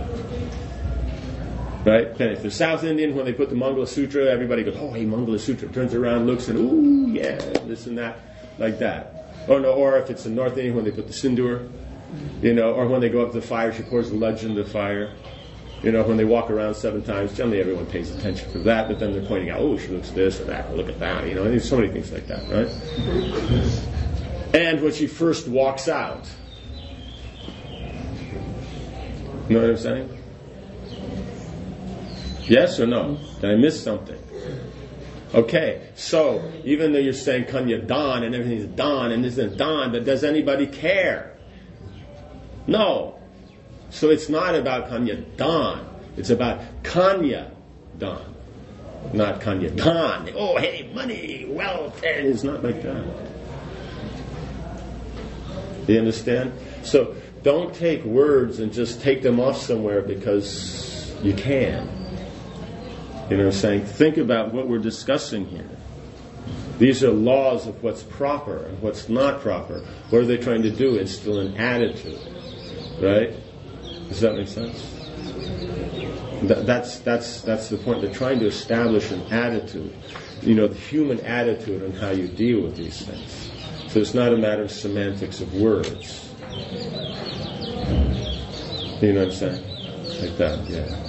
Right? And if they're South Indian, when they put the Mangala Sutra, everybody goes, oh, hey, Mangala Sutra, turns around, looks, and ooh, yeah, this and that, like that. Or no, or if it's in North Indian, when they put the sindoor, you know, or when they go up to the fire, she pours the legend of fire. You know, when they walk around seven times, generally everyone pays attention to that, but then they're pointing out, oh, she looks this or that, or look at that, you know, and there's so many things like that, right? And when she first walks out, You know what I'm saying? Yes or no? Did I miss something? Okay, so even though you're saying Kanya Dan and everything's Dan and this is Dan, but does anybody care? No. So it's not about Kanya Dan. It's about Kanya Dan. Not Kanya Dan. Oh, hey, money, wealth. It's not like that. Do you understand? So don't take words and just take them off somewhere because you can. You know what I'm saying? Think about what we're discussing here. These are laws of what's proper and what's not proper. What are they trying to do? Instill an attitude. Right? Does that make sense? That, that's that's that's the point. They're trying to establish an attitude. You know, the human attitude on how you deal with these things. So it's not a matter of semantics of words. You know what I'm saying? Like that, yeah.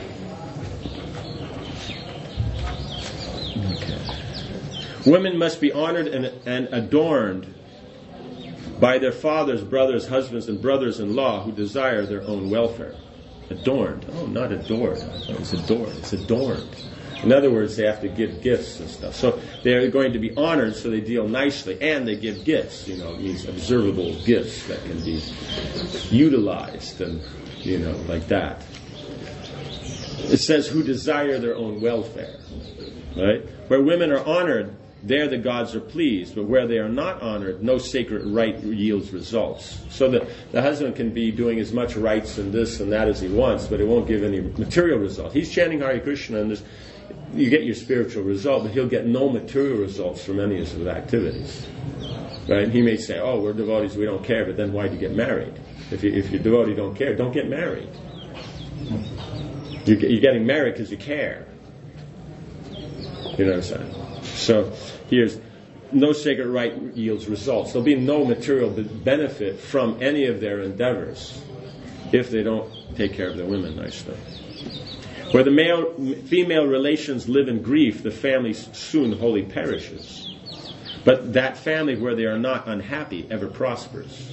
Women must be honored and, and adorned by their fathers, brothers, husbands, and brothers-in-law who desire their own welfare. Adorned. Oh, not adored. It's adored. It's adorned. In other words, they have to give gifts and stuff. So they're going to be honored, so they deal nicely, and they give gifts. You know, these observable gifts that can be utilized and, you know, like that. It says who desire their own welfare. Right? Where women are honored, there the gods are pleased, but where they are not honored, no sacred rite yields results. So that the husband can be doing as much rites and this and that as he wants, but it won't give any material result. He's chanting Hare Krishna, and you get your spiritual result, but he'll get no material results from any of his activities. Right? He may say, "Oh, we're devotees, we don't care," but then why do you get married? If you, if your devotee don't care, don't get married. You're, you're getting married because you care. You know what I'm saying? So here's no sacred rite yields results. There'll be no material benefit from any of their endeavors if they don't take care of their women nicely. Where the male female relations live in grief, the family soon wholly perishes. But that family where they are not unhappy ever prospers.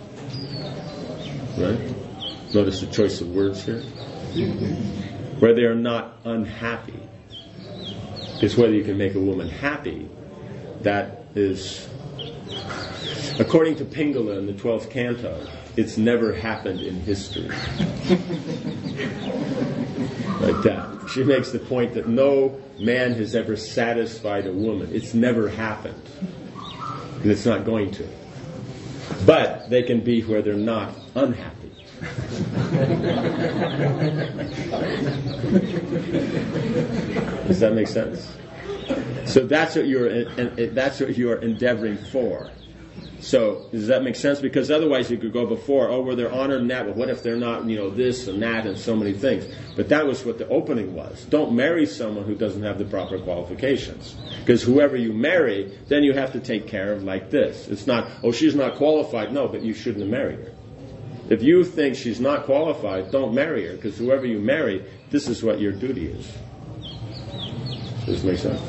Right? Notice the choice of words here. Where they are not unhappy. Is whether you can make a woman happy. That is, according to Pingala in the twelfth canto, it's never happened in history. Like that. She makes the point that no man has ever satisfied a woman. It's never happened. And it's not going to. But they can be where they're not unhappy. Does that make sense? So that's what you're that's what you're endeavoring for. So does that make sense? Because otherwise you could go before, oh, well, they're honored in that, but what if they're not, you know, this and that and so many things? But that was what the opening was. Don't marry someone who doesn't have the proper qualifications. Because whoever you marry, then you have to take care of like this. It's not, oh, she's not qualified. No, but you shouldn't have married her. If you think she's not qualified, don't marry her, because whoever you marry, this is what your duty is. Does this make sense?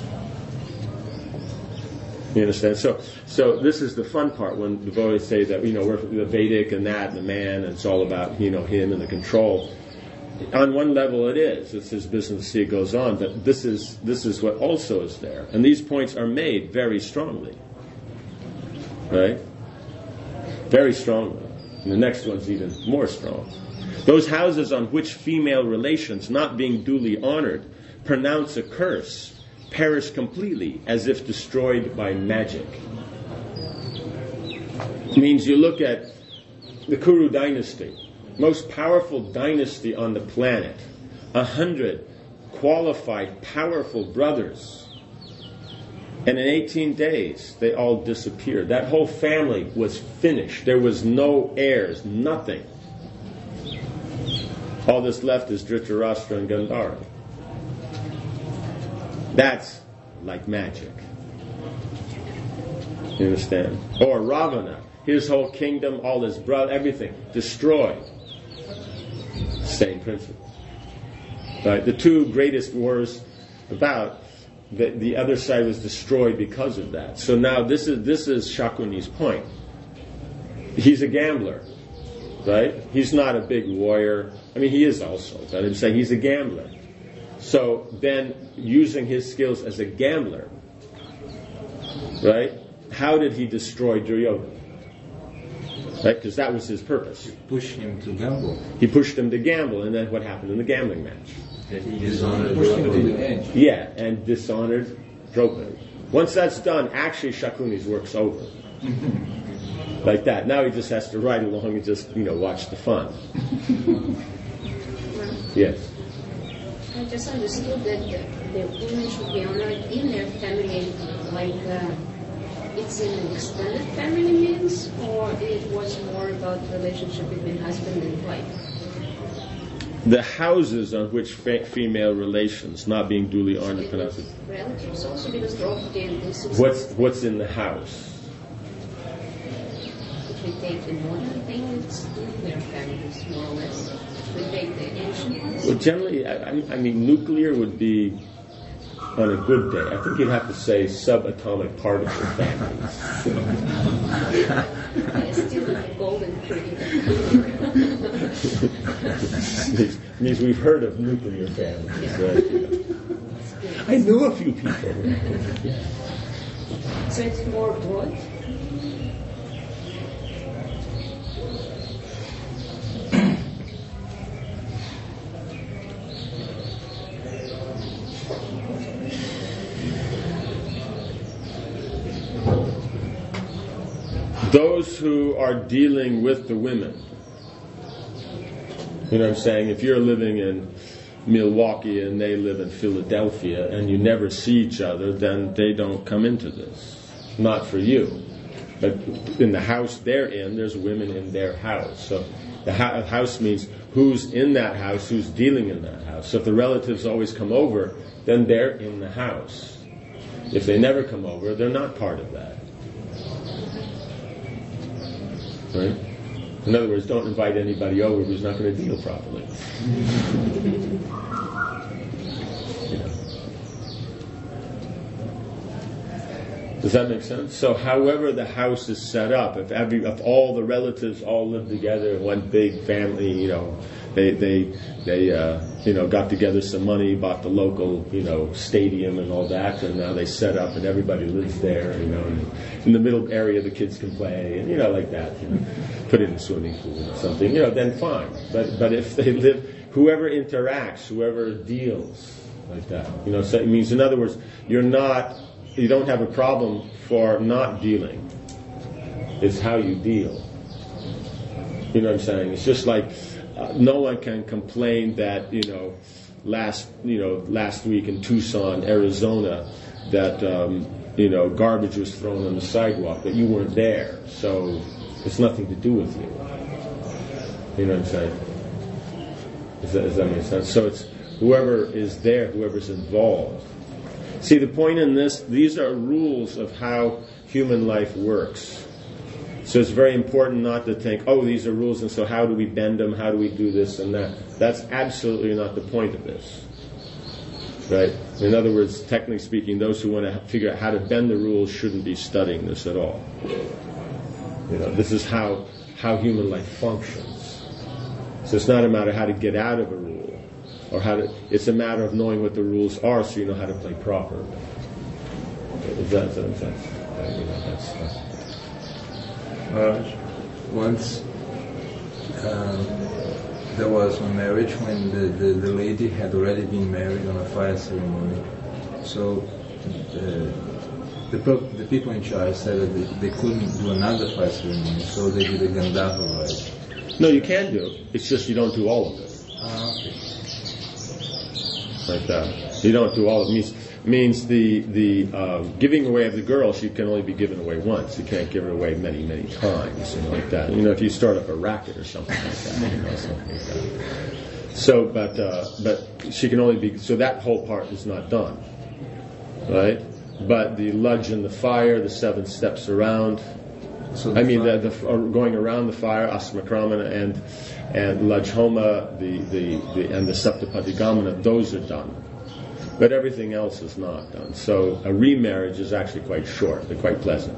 You understand? So, so this is the fun part when the devotees say that, you know, we're the Vedic and that and the man, and it's all about, you know, him and the control. On one level, it is. It's his business to see it goes on, but this is this is what also is there, and these points are made very strongly, right? Very strongly. And the next one's even more strong. Those houses on which female relations, not being duly honored, pronounce a curse, perish completely, as if destroyed by magic. It means you look at the Kuru dynasty, most powerful dynasty on the planet, a hundred qualified, powerful brothers. And in eighteen days, they all disappeared. That whole family was finished. There was no heirs, nothing. All that's left is Dhritarashtra and Gandhara. That's like magic. You understand? Or Ravana, his whole kingdom, all his brother, everything, destroyed. Same principle. Right? The two greatest wars about, the, the other side was destroyed because of that. So now this is this is Shakuni's point. He's a gambler. right? He's not a big warrior. I mean, he is also, but I'm saying he's a gambler. So then, using his skills as a gambler, right? How did he destroy Duryodhana? Right? Because that was his purpose. Push him to gamble. He pushed him to gamble, and then what happened in the gambling match? That he dishonored Push him to Draupadi. the edge. Yeah, and dishonored Draupadi. Once that's done, actually Shakuni's work's over. Like that. Now he just has to ride along and just, you know, watch the fun. Yes. I just understood that the, the women should be honored in their family, like uh, it's in an extended family means, or it was more about the relationship between husband and wife. The houses on which fe- female relations not being duly So honored it cannot was be. relatives also, because Draupadi and this is What's what's in the house? if we take the modern thing, it's in their families more or less. If we take the ancient ones. Well, generally, I, I I mean, nuclear would be on a good day. I think you'd have to say subatomic particle families. Yeah, still the golden tree. Means- means we've heard of nuclear families, right? I know a few people. So it's more broad. Those who are dealing with the women, you know what I'm saying? If you're living in Milwaukee and they live in Philadelphia and you never see each other, then they don't come into this. Not for you. But in the house they're in, there's women in their house. So the ho- house means who's in that house, who's dealing in that house. So if the relatives always come over, then they're in the house. If they never come over, they're not part of that. Right? In other words, don't invite anybody over who's not going to deal properly. You know. Does that make sense? So, however the house is set up, if every, if all the relatives all live together in one big family, you know, they they they uh, you know got together some money, bought the local you know stadium and all that, and now they set up and everybody lives there, you know, and in the middle area the kids can play, and you know like that, you know, put in a swimming pool or something, you know, then fine. But but if they live, whoever interacts, whoever deals like that, you know, so it means in other words, you're not. You don't have a problem for not dealing. It's how you deal. You know what I'm saying? It's just like uh, no one can complain that you know last you know last week in Tucson, Arizona, that um, you know garbage was thrown on the sidewalk, but you weren't there, so it's nothing to do with you. You know what I'm saying? Does that, does that make sense? So it's whoever is there, whoever's involved. See, the point in this, these are rules of how human life works. So it's very important not to think, oh, these are rules, and so how do we bend them? How do we do this and that? That's absolutely not the point of this. Right? In other words, technically speaking, those who want to figure out how to bend the rules shouldn't be studying this at all. You know, this is how, how human life functions. So it's not a matter of how to get out of a rule. Or how to, it's a matter of knowing what the rules are so you know how to play properly. Is that, is that what I'm saying? You know, that's, that's, Uh, once um, there was a marriage when the, the, the lady had already been married on a fire ceremony. So the, the, pro- the people in charge said that they, they couldn't do another fire ceremony, so they did a Gandharva rite. no, you can do it. It's just you don't do all of it. Ah, okay. Like that. You don't do all of it. Means means the the uh, giving away of the girl, she can only be given away once. You can't give her away many many times, you know, like that. You know, if you start up a racket or something like that, you know, something like that. So, but uh, but she can only be. So that whole part is not done, right? But the ludge in the fire, the seven steps around. So I mean, the, the uh, going around the fire, asmakramana and and lajhoma, the, the, the and the saptapadigamana, those are done. but everything else is not done. So a remarriage is actually quite short, but quite pleasant.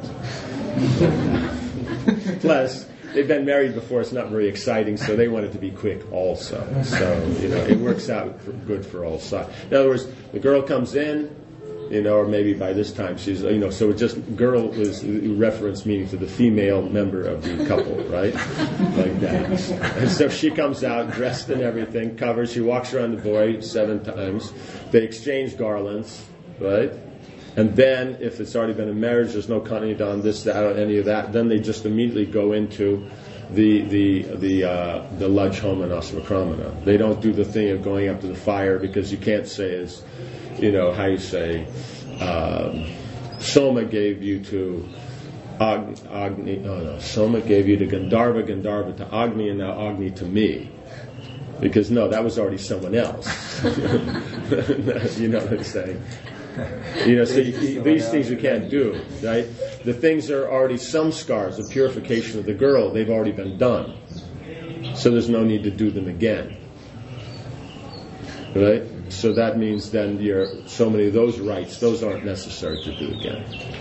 Plus, they've been married before, it's not very exciting, so they want it to be quick also. So, you know, it works out for, good for all sides. In other words, the girl comes in, you know, or maybe by this time she's, you know, so it just, girl is reference meaning to the female member of the couple, right? Like that. And so she comes out dressed and everything, covered, she walks around the boy seven times, they exchange garlands, right? And then, if it's already been a marriage, there's no kanyadan, this, that, or any of that, then they just immediately go into the the the uh, the Laj Homa and Asmakramana. They don't do the thing of going up to the fire, because you can't say as, you know, how you say, um, Soma gave you to Agni, Agni, oh no, Soma gave you to Gandharva, Gandharva to Agni, and now Agni to me. Because no, that was already someone else. You know what I'm saying? You know, so you, these things you can't do, right? The things are already some scars, the purification of the girl, they've already been done. So there's no need to do them again. Right? So that means then you're, so many of those rites, those aren't necessary to do again.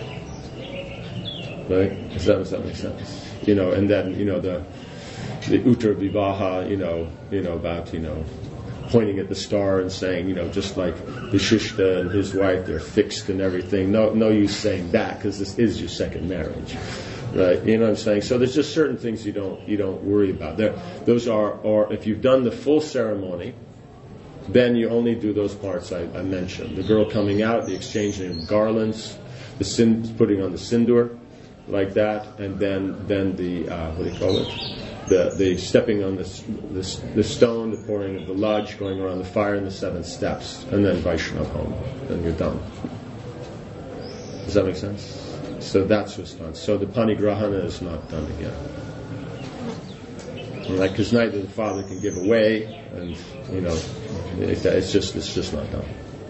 Right? Does that, does that make sense? You know, and then, you know, the the Uttar Vivaha, you know, you know, about, you know, pointing at the star and saying, you know, just like Vishishta and his wife, they're fixed and everything. No, no use saying that, because this is your second marriage, right? You know what I'm saying? So there's just certain things you don't you don't worry about. There, those are, or if you've done the full ceremony, then you only do those parts I, I mentioned: the girl coming out, the exchanging of garlands, the sin, putting on the sindur, like that, and then then the uh, what do you call it? The the stepping on the, the the stone, the pouring of the lodge, going around the fire, and the seven steps, and then Vaishnava home, and you're done. Does that make sense? So that's what's done. So the panigrahana is not done again. Like, because neither the father can give away, and you know, it, it's just it's just not done.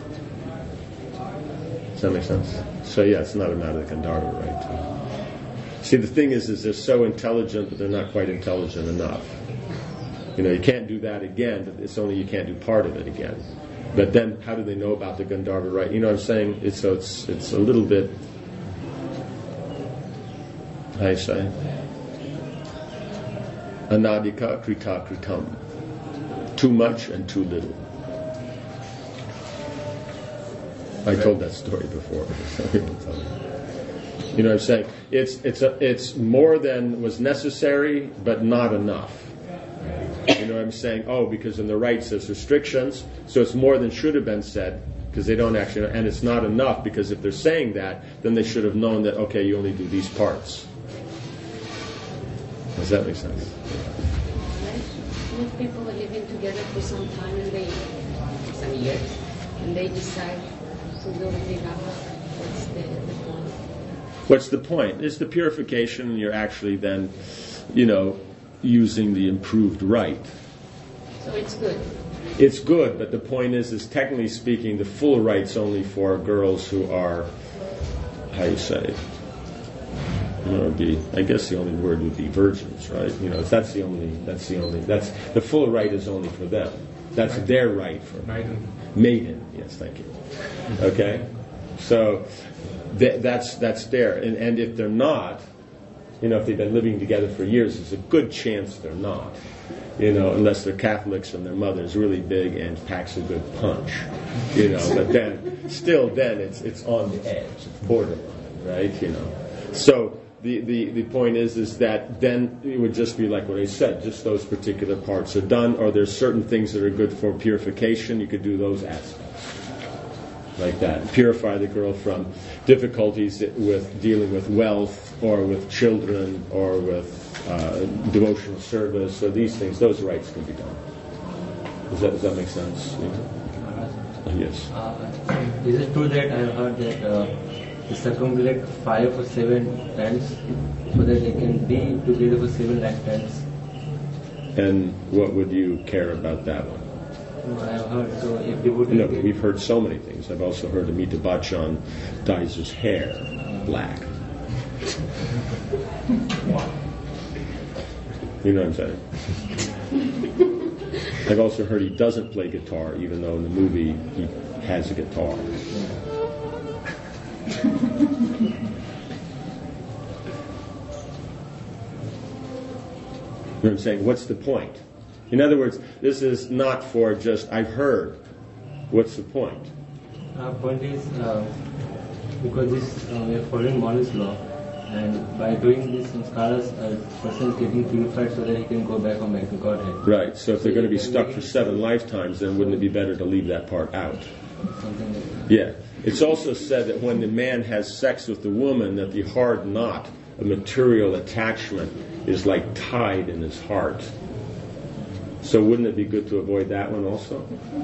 Does that make sense? So yeah, it's not a matter of Gandharva, right? See, the thing is, is they're so intelligent, but they're not quite intelligent enough. You know, you can't do that again, but it's only you can't do part of it again. But then, how do they know about the Gandharva right? You know what I'm saying? It's, so it's it's a little bit, how do you say? Anadika krita kritam. Too much and too little. I told that story before. You know what I'm saying? It's it's a, it's more than was necessary, but not enough. You know what I'm saying? Oh, because in the rites there's restrictions, so it's more than should have been said, because they don't actually, and it's not enough, because if they're saying that, then they should have known that, okay, you only do these parts. Does that make sense? If people are living together for some time, and they, some years, and they decide to do Vivaha, what's the, the point? What's the point? It's the purification, and you're actually then, you know, using the improved rite. So it's good. It's good, but the point is, is technically speaking, the full rite's only for girls who are, how you say, you know, it'd be, I guess the only word would be virgins, right? You know, if that's the only, that's the only, that's, the full rite is only for them. That's maiden. Their rite for maiden. Maiden, yes, thank you. Okay? So, th- that's, that's there. And, and if they're not, you know, if they've been living together for years, there's a good chance they're not. You know, unless they're Catholics and their mother's really big and packs a good punch. You know, but then, still then, it's it's on the edge. It's borderline, right? You know. So, the, the, the point is, is that then it would just be like what I said, just those particular parts are done, or there's certain things that are good for purification, you could do those aspects. Like that. Purify the girl from difficulties with dealing with wealth, or with children, or with uh, devotional service, so these things, those rites can be done. Does that, does that make sense? Uh, yes. Uh, is it true that I have heard that uh, they circumambulate five or seven times so that they can be together for seven lifetimes? And what would you care about that one? No, I have heard, so if devotee... No, but we've heard so many things. I've also heard Amitabh Bachchan dyes his hair black. You know what I'm saying? I've also heard he doesn't play guitar, even though in the movie he has a guitar. You know what I'm saying? What's the point? In other words, this is not for just, I've heard. What's the point? Uh, point is, uh, because this uh, we are following Manu's law, and by doing this samskaras, a person is getting purified so that he can go back home back to Godhead. Right, so if they're going to be stuck for seven lifetimes, then wouldn't it be better to leave that part out? Something like that. Yeah. It's also said that when the man has sex with the woman, that the hard knot, a material attachment, is like tied in his heart. So wouldn't it be good to avoid that one also?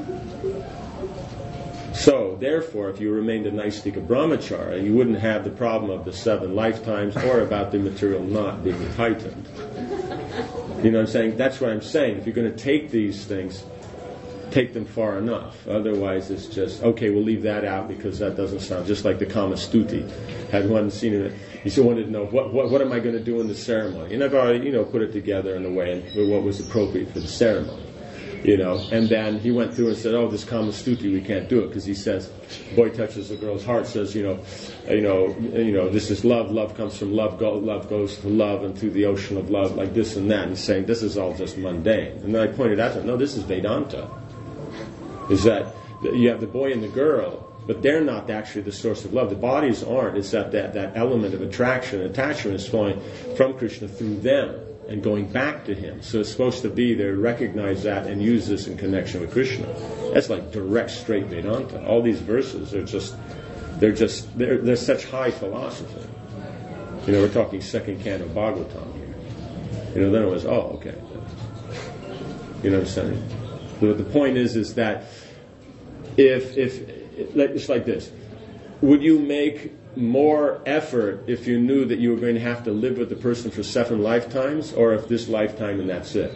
So, therefore, if you remained a Naistika Brahmachara, you wouldn't have the problem of the seven lifetimes or about the material knot being tightened. You know what I'm saying? That's what I'm saying. If you're going to take these things, take them far enough. Otherwise, it's just, okay, we'll leave that out because that doesn't sound just like the Kama Stuti. Had one seen it, he still wanted to know, what, what, what am I going to do in the ceremony? And I've already, you know, put it together in a way and what was appropriate for the ceremony. You know, and then he went through and said, oh, this Kama Stuti, we can't do it, because he says, boy touches the girl's heart, says, you know, you know, you know, this is love, love comes from love, go, love goes to love, and through the ocean of love, like this and that. And he's saying, this is all just mundane. And then I pointed out to him, no, this is Vedanta. Is that you have the boy and the girl, but they're not actually the source of love. The bodies aren't. It's that, that, that element of attraction, attachment is flowing from Krishna through them and going back to him. So it's supposed to be they recognize that and use this in connection with Krishna. That's like direct, straight Vedanta. All these verses are just, they're just, they're, they're such high philosophy. You know, we're talking second canto Bhagavatam here. You know, then it was, oh, okay. You know what I'm saying? But the point is, is that if, if, it's like this, would you make more effort if you knew that you were going to have to live with the person for seven lifetimes, or if this lifetime and that's it?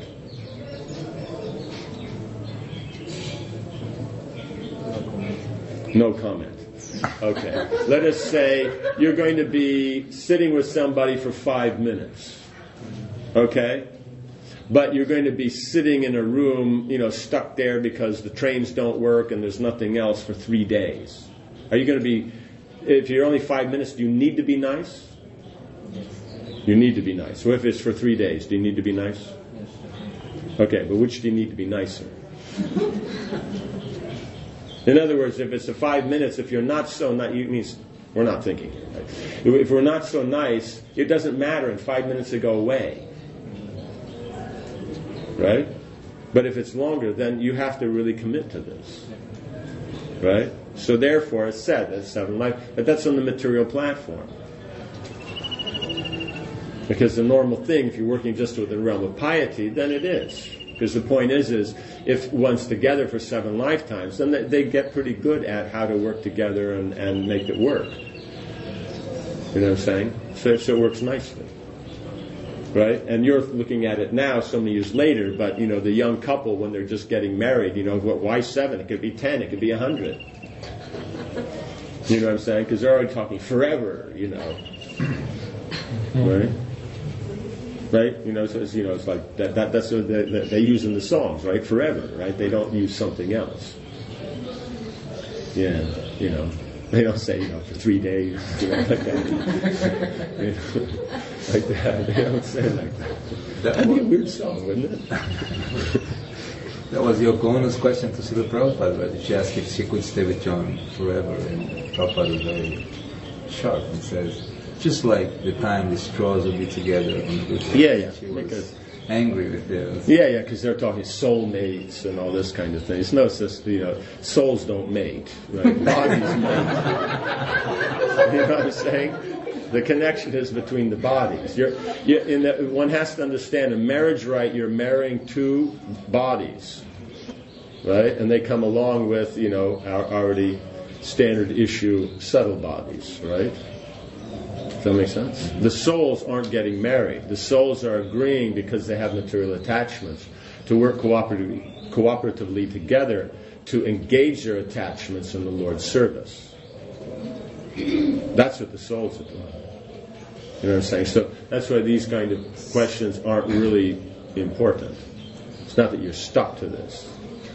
No comment. Okay. Let us say you're going to be sitting with somebody for five minutes. Okay? But you're going to be sitting in a room, you know, stuck there because the trains don't work and there's nothing else for three days. Are you going to be, if you're only five minutes, do you need to be nice? Yes. You need to be nice. So if it's for three days, do you need to be nice? Yes. Okay, but which do you need to be nicer? In other words, if it's a five minutes, if you're not so nice, you means we're not thinking here, right? If we're not so nice, it doesn't matter. In five minutes to go away. Right? But if it's longer, then you have to really commit to this. Right? So therefore, it's said that seven life, but that's on the material platform. Because the normal thing, if you're working just within the realm of piety, then it is. Because the point is, is if one's together for seven lifetimes, then they, they get pretty good at how to work together and, and make it work. You know what I'm saying? So, so it works nicely. Right? And you're looking at it now so many years later, but, you know, the young couple, when they're just getting married, you know, what, why seven? It could be ten, it could be a hundred. You know what I'm saying? Because they're already talking forever, you know. Right? Right? You know, so it's, you know, it's like, that, that that's what they, they use in the songs, right? Forever, right? They don't use something else. Yeah, you know. They don't say, you know, for three days, you know, like that. You know, like that. They don't say it like that. That'd be a weird song, wouldn't it? That was Yoko Ono's question to Srila Prabhupada, right? She asked if she could stay with John forever, and Prabhupada was very sharp and says, just like the time the straws will be together on the good day. Yeah, yeah. She was Because angry with them. Yeah, yeah, because they're talking soulmates and all this kind of thing. It's no, it's just, you know, souls don't mate, right? Bodies mate. You know what I'm saying? The connection is between the bodies. You're, you're in the, one has to understand, a marriage rite, you're marrying two bodies, right? And they come along with, you know, our already standard issue subtle bodies, right? Does that make sense? The souls aren't getting married. The souls are agreeing, because they have material attachments, to work cooperatively, cooperatively together to engage their attachments in the Lord's service. That's what the souls are doing. You know what I'm saying? So that's why these kind of questions aren't really important. It's not that you're stuck to this.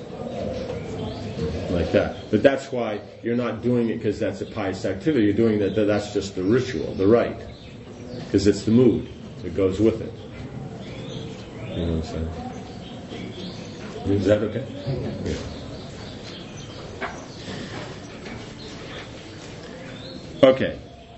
Like that. But that's why you're not doing it because that's a pious activity. You're doing that, that's just the ritual, the rite. Because it's the mood that goes with it. You know what I'm saying? Is that okay? Yeah. Okay.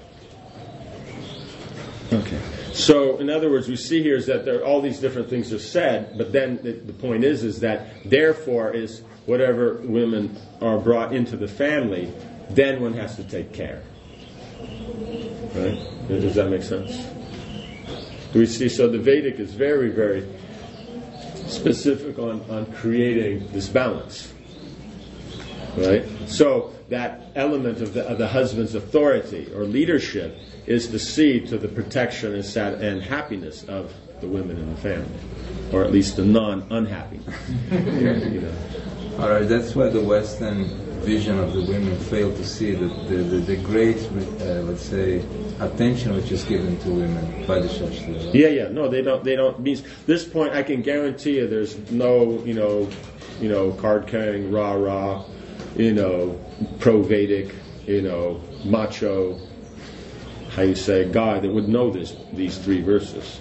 Okay. So, in other words, we see here is that there all these different things are said, but then the, the point is, is that therefore is whatever women are brought into the family, then one has to take care. Right? Does that make sense? Do we see? So the Vedic is very, very specific on, on creating this balance. Right? So that element of the, of the husband's authority or leadership is to see to the protection and, sat- and happiness of the women in the family, or at least the non-unhappy. You know. All right, that's why the Western vision of the women failed to see the the, the, the great, uh, let's say, attention which is given to women by the Shastra. Right? Yeah, yeah. No, they don't. They don't. Means this point, I can guarantee you, there's no, you know, you know, card carrying rah rah, you know, pro Vedic, you know, macho. How you say guy that would know this these three verses,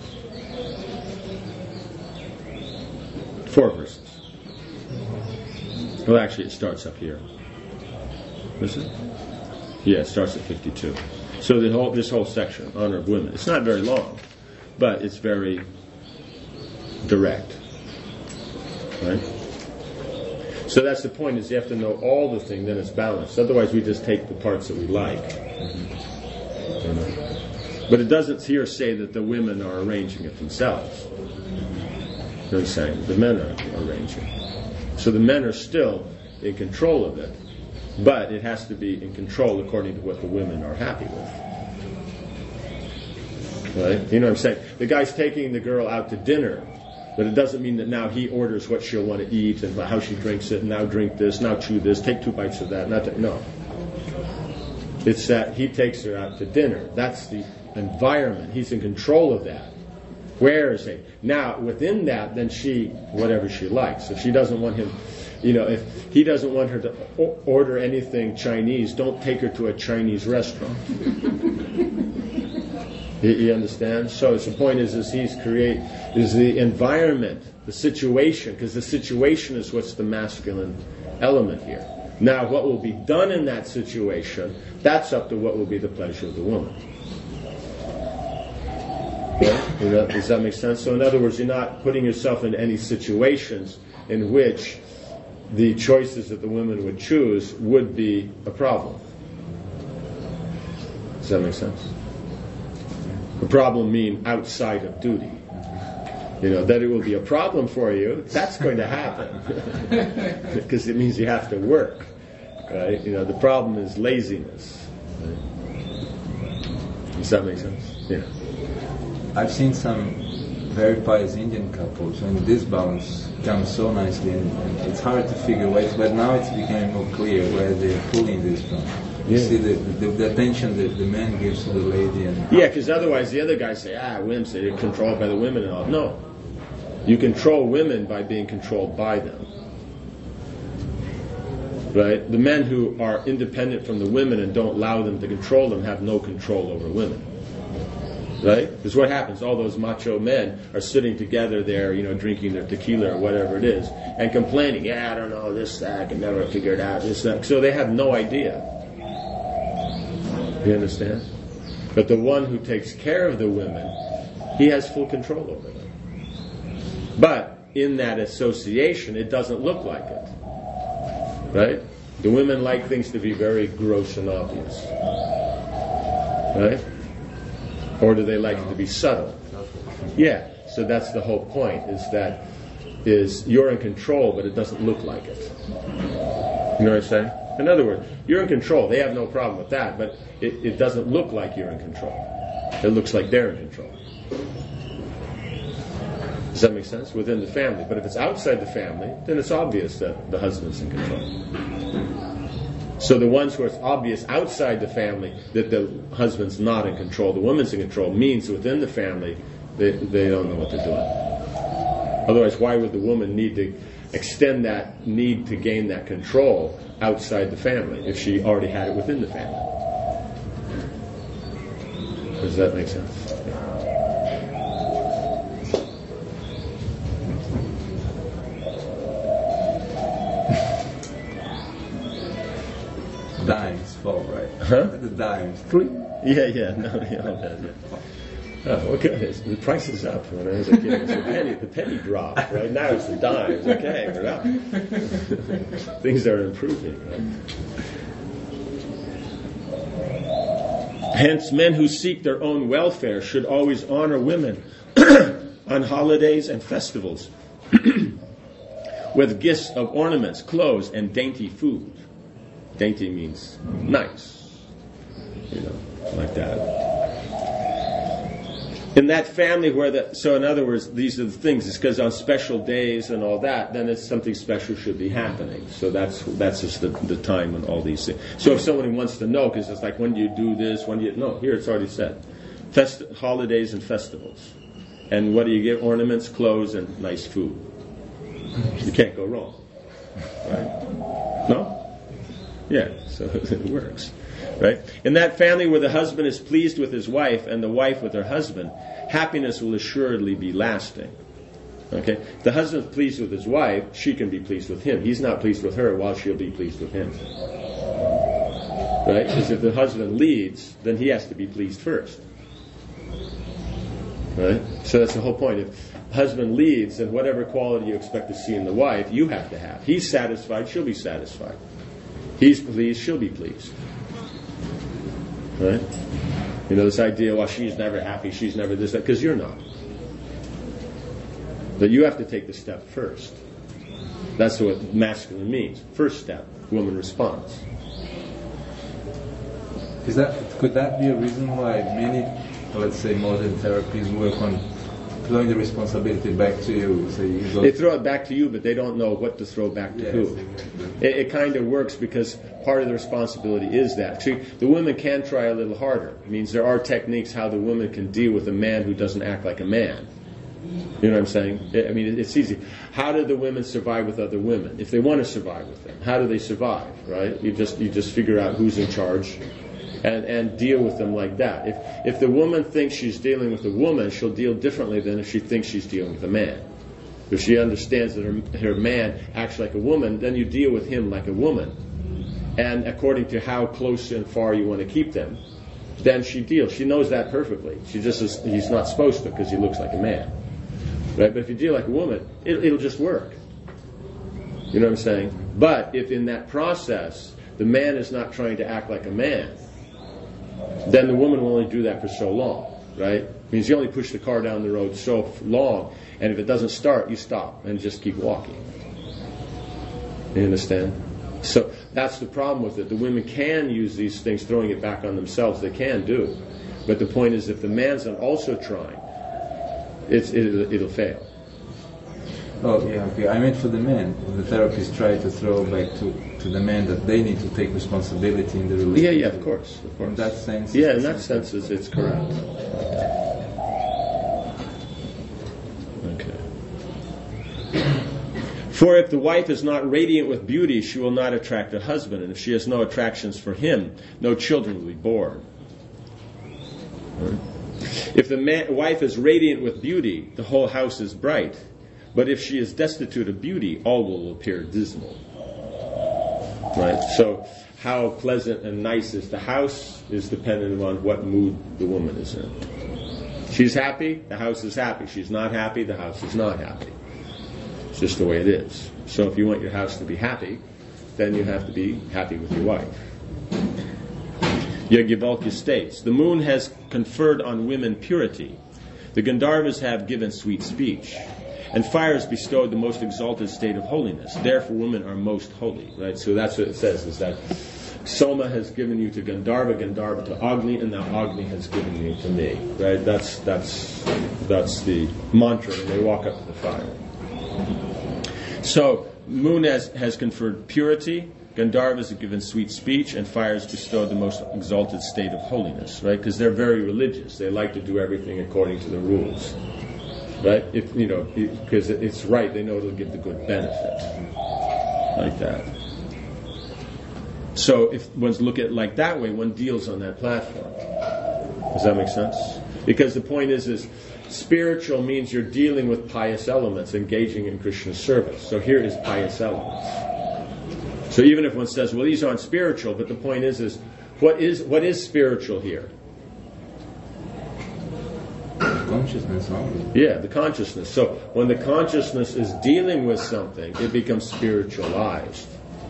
four verses. Well, actually, it starts up here. Is it? Yeah, it starts at fifty-two. So the whole this whole section, honor of women, it's not very long, but it's very direct, right? So that's the point: is you have to know all the thing, then it's balanced. Otherwise, we just take the parts that we like. Mm-hmm. You know? But it doesn't here say that the women are arranging it themselves. They're saying the men are arranging. So the men are still in control of it, but it has to be in control according to what the women are happy with. Right? You know what I'm saying? The guy's taking the girl out to dinner, but it doesn't mean that now he orders what she'll want to eat and how she drinks it, and now drink this, now chew this, take two bites of that. Not to, no. It's that he takes her out to dinner. That's the environment. He's in control of that. Where is he? Now, within that, then she, whatever she likes. If she doesn't want him, you know, if he doesn't want her to o- order anything Chinese, don't take her to a Chinese restaurant. you, you understand? So it's the point is, is he's create, is the environment, the situation, because the situation is what's the masculine element here. Now, what will be done in that situation, that's up to what will be the pleasure of the woman. Right? Does that make sense? So in other words, you're not putting yourself in any situations in which the choices that the women would choose would be a problem. Does that make sense? A problem mean outside of duty. You know, that it will be a problem for you, that's going to happen. Because it means you have to work. Right? You know, the problem is laziness. Right? Does that make sense? Yeah. I've seen some very pious Indian couples when this balance comes so nicely, and, and it's hard to figure ways, but now it's becoming more clear where they're pulling this from. You yeah. see the, the, the attention that the man gives to the lady. And yeah, because otherwise the other guys say, ah, women, say they're controlled by the women and all. No. You control women by being controlled by them. Right? The men who are independent from the women and don't allow them to control them have no control over women. Right? Because what happens? All those macho men are sitting together there, you know, drinking their tequila or whatever it is, and complaining, yeah, I don't know, this, that, I can never figure it out, this, that. So they have no idea. You understand? But the one who takes care of the women, he has full control over them. But in that association, it doesn't look like it. Right? The women like things to be very gross and obvious. Right? Or do they like it to be subtle? Yeah. So that's the whole point, is that is you're in control, but it doesn't look like it. You know what I'm saying? In other words, you're in control. They have no problem with that, but it, it doesn't look like you're in control. It looks like they're in control. Does that make sense? Within the family. But if it's outside the family, then it's obvious that the husband's in control. So the ones who are obvious outside the family that the husband's not in control, the woman's in control, means within the family they, they don't know what they're doing. Otherwise, why would the woman need to extend that need to gain that control outside the family if she already had it within the family? Does that make sense? Dimes fall, right? Huh? The dimes. Click. Yeah, yeah, no, yeah, all that, yeah. Oh, okay. The price is up. When I was a kid, it was the penny, the penny dropped. Right now, it's the dimes. Okay, we're up. Things are improving. Right? Hence, men who seek their own welfare should always honor women on holidays and festivals with gifts of ornaments, clothes, and dainty food. Dainty means nice, you know, like that. In that family where the, so in other words, these are the things, it's because on special days and all that, then it's something special should be happening. So that's that's just the, the time when all these things. So if someone wants to know, because it's like, when do you do this, when do you, no, here it's already said. Fest, holidays and festivals. And what do you get? Ornaments, clothes, and nice food. You can't go wrong. Right? No? Yeah, so it works. Right? In that family where the husband is pleased with his wife and the wife with her husband, happiness will assuredly be lasting. Okay? If the husband is pleased with his wife, she can be pleased with him. He's not pleased with her, while she'll be pleased with him. Right? Because if the husband leads, then he has to be pleased first. Right? So that's the whole point. If the husband leads, then whatever quality you expect to see in the wife, you have to have. He's satisfied, she'll be satisfied. He's pleased, she'll be pleased. Right? You know, this idea, well, she's never happy, she's never this, that, because you're not. But you have to take the step first. That's what masculine means. First step, woman responds. Is that, could that be a reason why many, let's say, modern therapies work on throwing the responsibility back to you? So you go they throw it back to you, but they don't know what to throw back to yes, who. exactly. It, it kind of works because part of the responsibility is that. See, the women can try a little harder. It means there are techniques how the woman can deal with a man who doesn't act like a man. You know what I'm saying? I mean, it's easy. How do the women survive with other women? If they want to survive with them, how do they survive? Right? You just you just figure out who's in charge. And, and deal with them like that. If if the woman thinks she's dealing with a woman, she'll deal differently than if she thinks she's dealing with a man. If she understands that her, her man acts like a woman, then you deal with him like a woman. And according to how close and far you want to keep them, then she deals. She knows that perfectly. She just is, he's not supposed to because he looks like a man. Right? But if you deal like a woman, it, it'll just work. You know what I'm saying? But if in that process, the man is not trying to act like a man, then the woman will only do that for so long, right? It means you only push the car down the road so long, and if it doesn't start, you stop and just keep walking. You understand? So that's the problem with it. The women can use these things, throwing it back on themselves. They can do. But the point is, if the man's not also trying, it's, it, it'll fail. Oh, yeah, okay. I meant for the men. The therapists try to throw back to, to the men that they need to take responsibility in the relationship. Yeah, yeah, of course, of course. In that sense. Yeah, in that sense, it's, it's correct. Okay. For if the wife is not radiant with beauty, she will not attract a husband, and if she has no attractions for him, no children will be born. Right. If the man, wife is radiant with beauty, the whole house is bright. But if she is destitute of beauty, all will appear dismal. Right? So, how pleasant and nice is the house is dependent on what mood the woman is in. She's happy, the house is happy. She's not happy, the house is not happy. It's just the way it is. So if you want your house to be happy, then you have to be happy with your wife. Yajnavalkya states, the moon has conferred on women purity. The Gandharvas have given sweet speech. And fire has bestowed the most exalted state of holiness. Therefore, women are most holy. Right? So that's what it says, is that Soma has given you to Gandharva, Gandharva to Agni, and now Agni has given you to me. Right? That's that's that's the mantra when they walk up to the fire. So, moon has, has conferred purity, Gandharvas have given sweet speech, and fire has bestowed the most exalted state of holiness. Right? Because they're very religious. They like to do everything according to the rules. right? If you know, because it's right, they know it'll give the good benefit, like that. So if one's look at it like that way, one deals on that platform. Does that make sense? Because the point is, is spiritual means you're dealing with pious elements, engaging in Krishna's service. So here is pious elements. So even if one says, well, these aren't spiritual, but the point is, is what is what is spiritual here? Consciousness only. Yeah, the consciousness. So when the consciousness is dealing with something, it becomes spiritualized.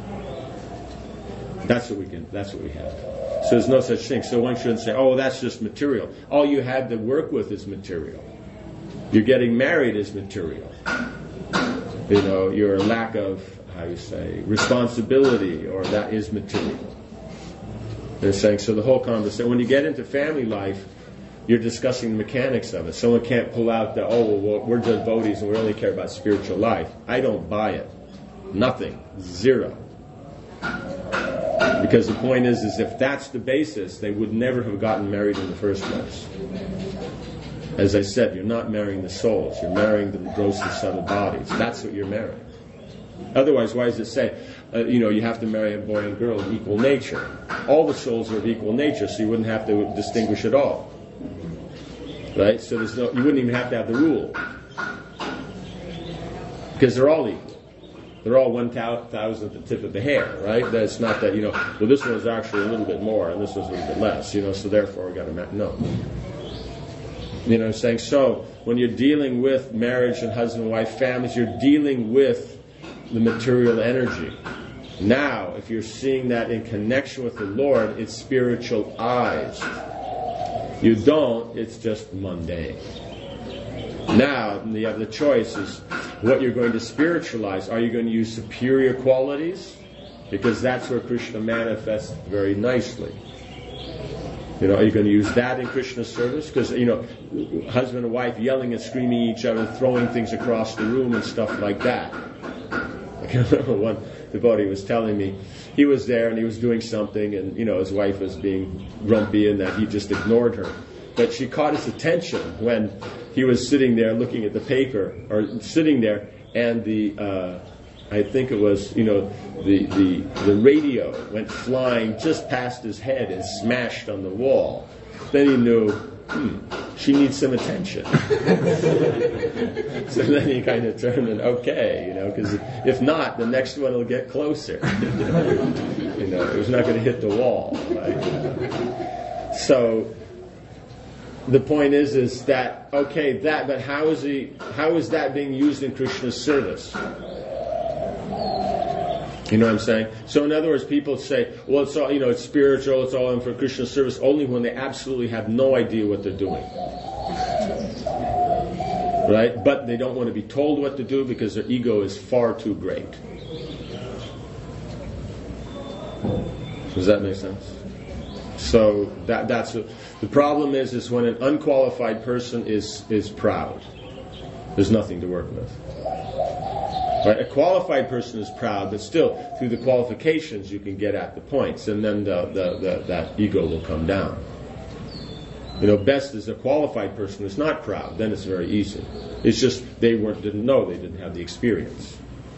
That's what we can. That's what we have. So there's no such thing. So one shouldn't say, "Oh, that's just material." All you had to work with is material. You're getting married is material. You know, your lack of, how you say, responsibility, or that is material. They're saying, so the whole conversation, when you get into family life, you're discussing the mechanics of it. Someone can't pull out the, oh, well, we're devotees and we only care about spiritual life. I don't buy it. Nothing. Zero. Because the point is, is if that's the basis, they would never have gotten married in the first place. As I said, you're not marrying the souls. You're marrying the gross and subtle bodies. That's what you're marrying. Otherwise, why does it say, uh, you know, you have to marry a boy and girl of equal nature? All the souls are of equal nature, so you wouldn't have to distinguish at all. Right? So there's no, you wouldn't even have to have the rule. Because they're all equal. They're all one thousandth the tip of the hair, right? That's not that, you know, well, this one's actually a little bit more and this one's a little bit less, you know, so therefore we got to, ma- no. You know what I'm saying? So, when you're dealing with marriage and husband and wife families, you're dealing with the material energy. Now, if you're seeing that in connection with the Lord, it's spiritualized. You don't, it's just mundane. Now, you have the choice is what you're going to spiritualize. Are you going to use superior qualities? Because that's where Krishna manifests very nicely. You know, are you going to use that in Krishna's service? Because, you know, husband and wife yelling and screaming at each other, throwing things across the room and stuff like that. I can remember one devotee was telling me, he was there and he was doing something and, you know, his wife was being grumpy and that he just ignored her. But she caught his attention when he was sitting there looking at the paper, or sitting there, and the, uh, I think it was, you know, the, the, the radio went flying just past his head and smashed on the wall. Then he knew, hmm, she needs some attention. So then he kind of turned and, okay, you know, because if not, the next one will get closer. You know, it was not going to hit the wall, right? So the point is, is that, okay, that, but how is he, how is that being used in Krishna's service? You know what I'm saying? So in other words, people say, well, it's all, you know, it's spiritual, it's all in for Krishna's service, only when they absolutely have no idea what they're doing. Right? But they don't want to be told what to do because their ego is far too great. Does that make sense? So that that's what, the problem is is when an unqualified person is is proud. There's nothing to work with. Right? A qualified person is proud, but still, through the qualifications, you can get at the points, and then the, the, the, that ego will come down. You know, best is a qualified person who's not proud. Then it's very easy. It's just they weren't didn't know, they didn't have the experience.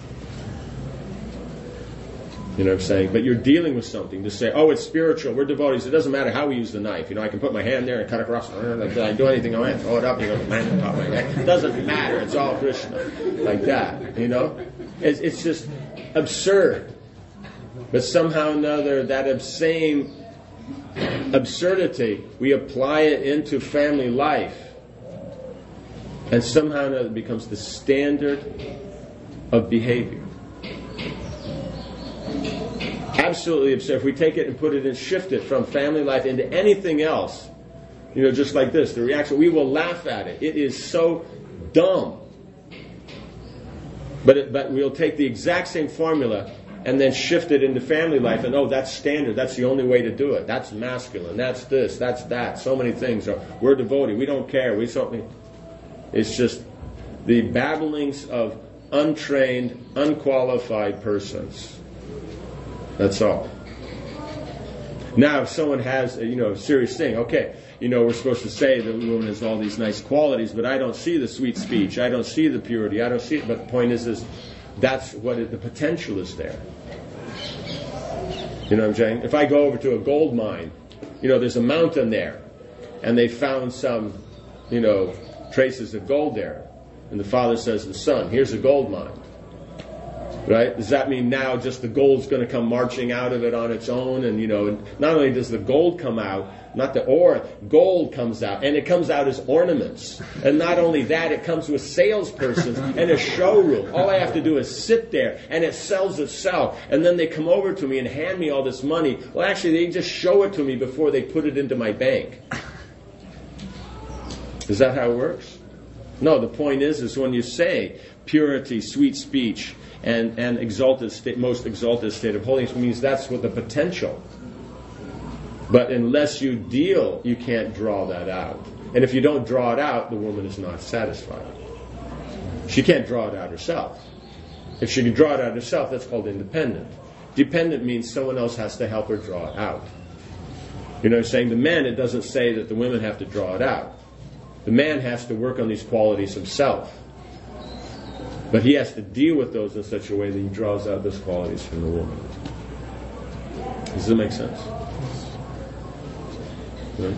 You know what I'm saying? But you're dealing with something to say, oh, it's spiritual, we're devotees, it doesn't matter how we use the knife. You know, I can put my hand there and cut across, like, I do anything I want, throw it up, you know, man on top of my neck. It doesn't matter, it's all Krishna. Like that, you know? It's, it's just absurd. But somehow or another, that same absurdity, we apply it into family life. And somehow or another it becomes the standard of behavior. Absolutely absurd. If we take it and put it and shift it from family life into anything else, you know, just like this, the reaction, we will laugh at it. It is so dumb. But it, but we'll take the exact same formula and then shift it into family life, and oh, that's standard. That's the only way to do it. That's masculine. That's this. That's that. So many things. Or we're devotee. We don't care. We something. It's just the babblings of untrained, unqualified persons. That's all. Now, if someone has, a, you know, a serious thing, okay, you know, we're supposed to say that the woman has all these nice qualities, but I don't see the sweet speech, I don't see the purity, I don't see it. But the point is, is that's what it, the potential is there. You know what I'm saying? If I go over to a gold mine, you know, there's a mountain there, and they found some, you know, traces of gold there. And the father says to the son, here's a gold mine. Right? Does that mean now just the gold's going to come marching out of it on its own? And, you know, and not only does the gold come out, not the ore, gold comes out. And it comes out as ornaments. And not only that, it comes with salespersons and a showroom. All I have to do is sit there, and it sells itself. And then they come over to me and hand me all this money. Well, actually, they just show it to me before they put it into my bank. Is that how it works? No, the point is, is when you say purity, sweet speech, and, and exalted state, most exalted state of holiness, means that's what the potential. But unless you deal, you can't draw that out. And if you don't draw it out, the woman is not satisfied. She can't draw it out herself. If she can draw it out herself, that's called independent. Dependent means someone else has to help her draw it out. You know what I'm saying? The men, it doesn't say that the women have to draw it out. The man has to work on these qualities himself. But he has to deal with those in such a way that he draws out those qualities from the woman. Does that make sense? Right?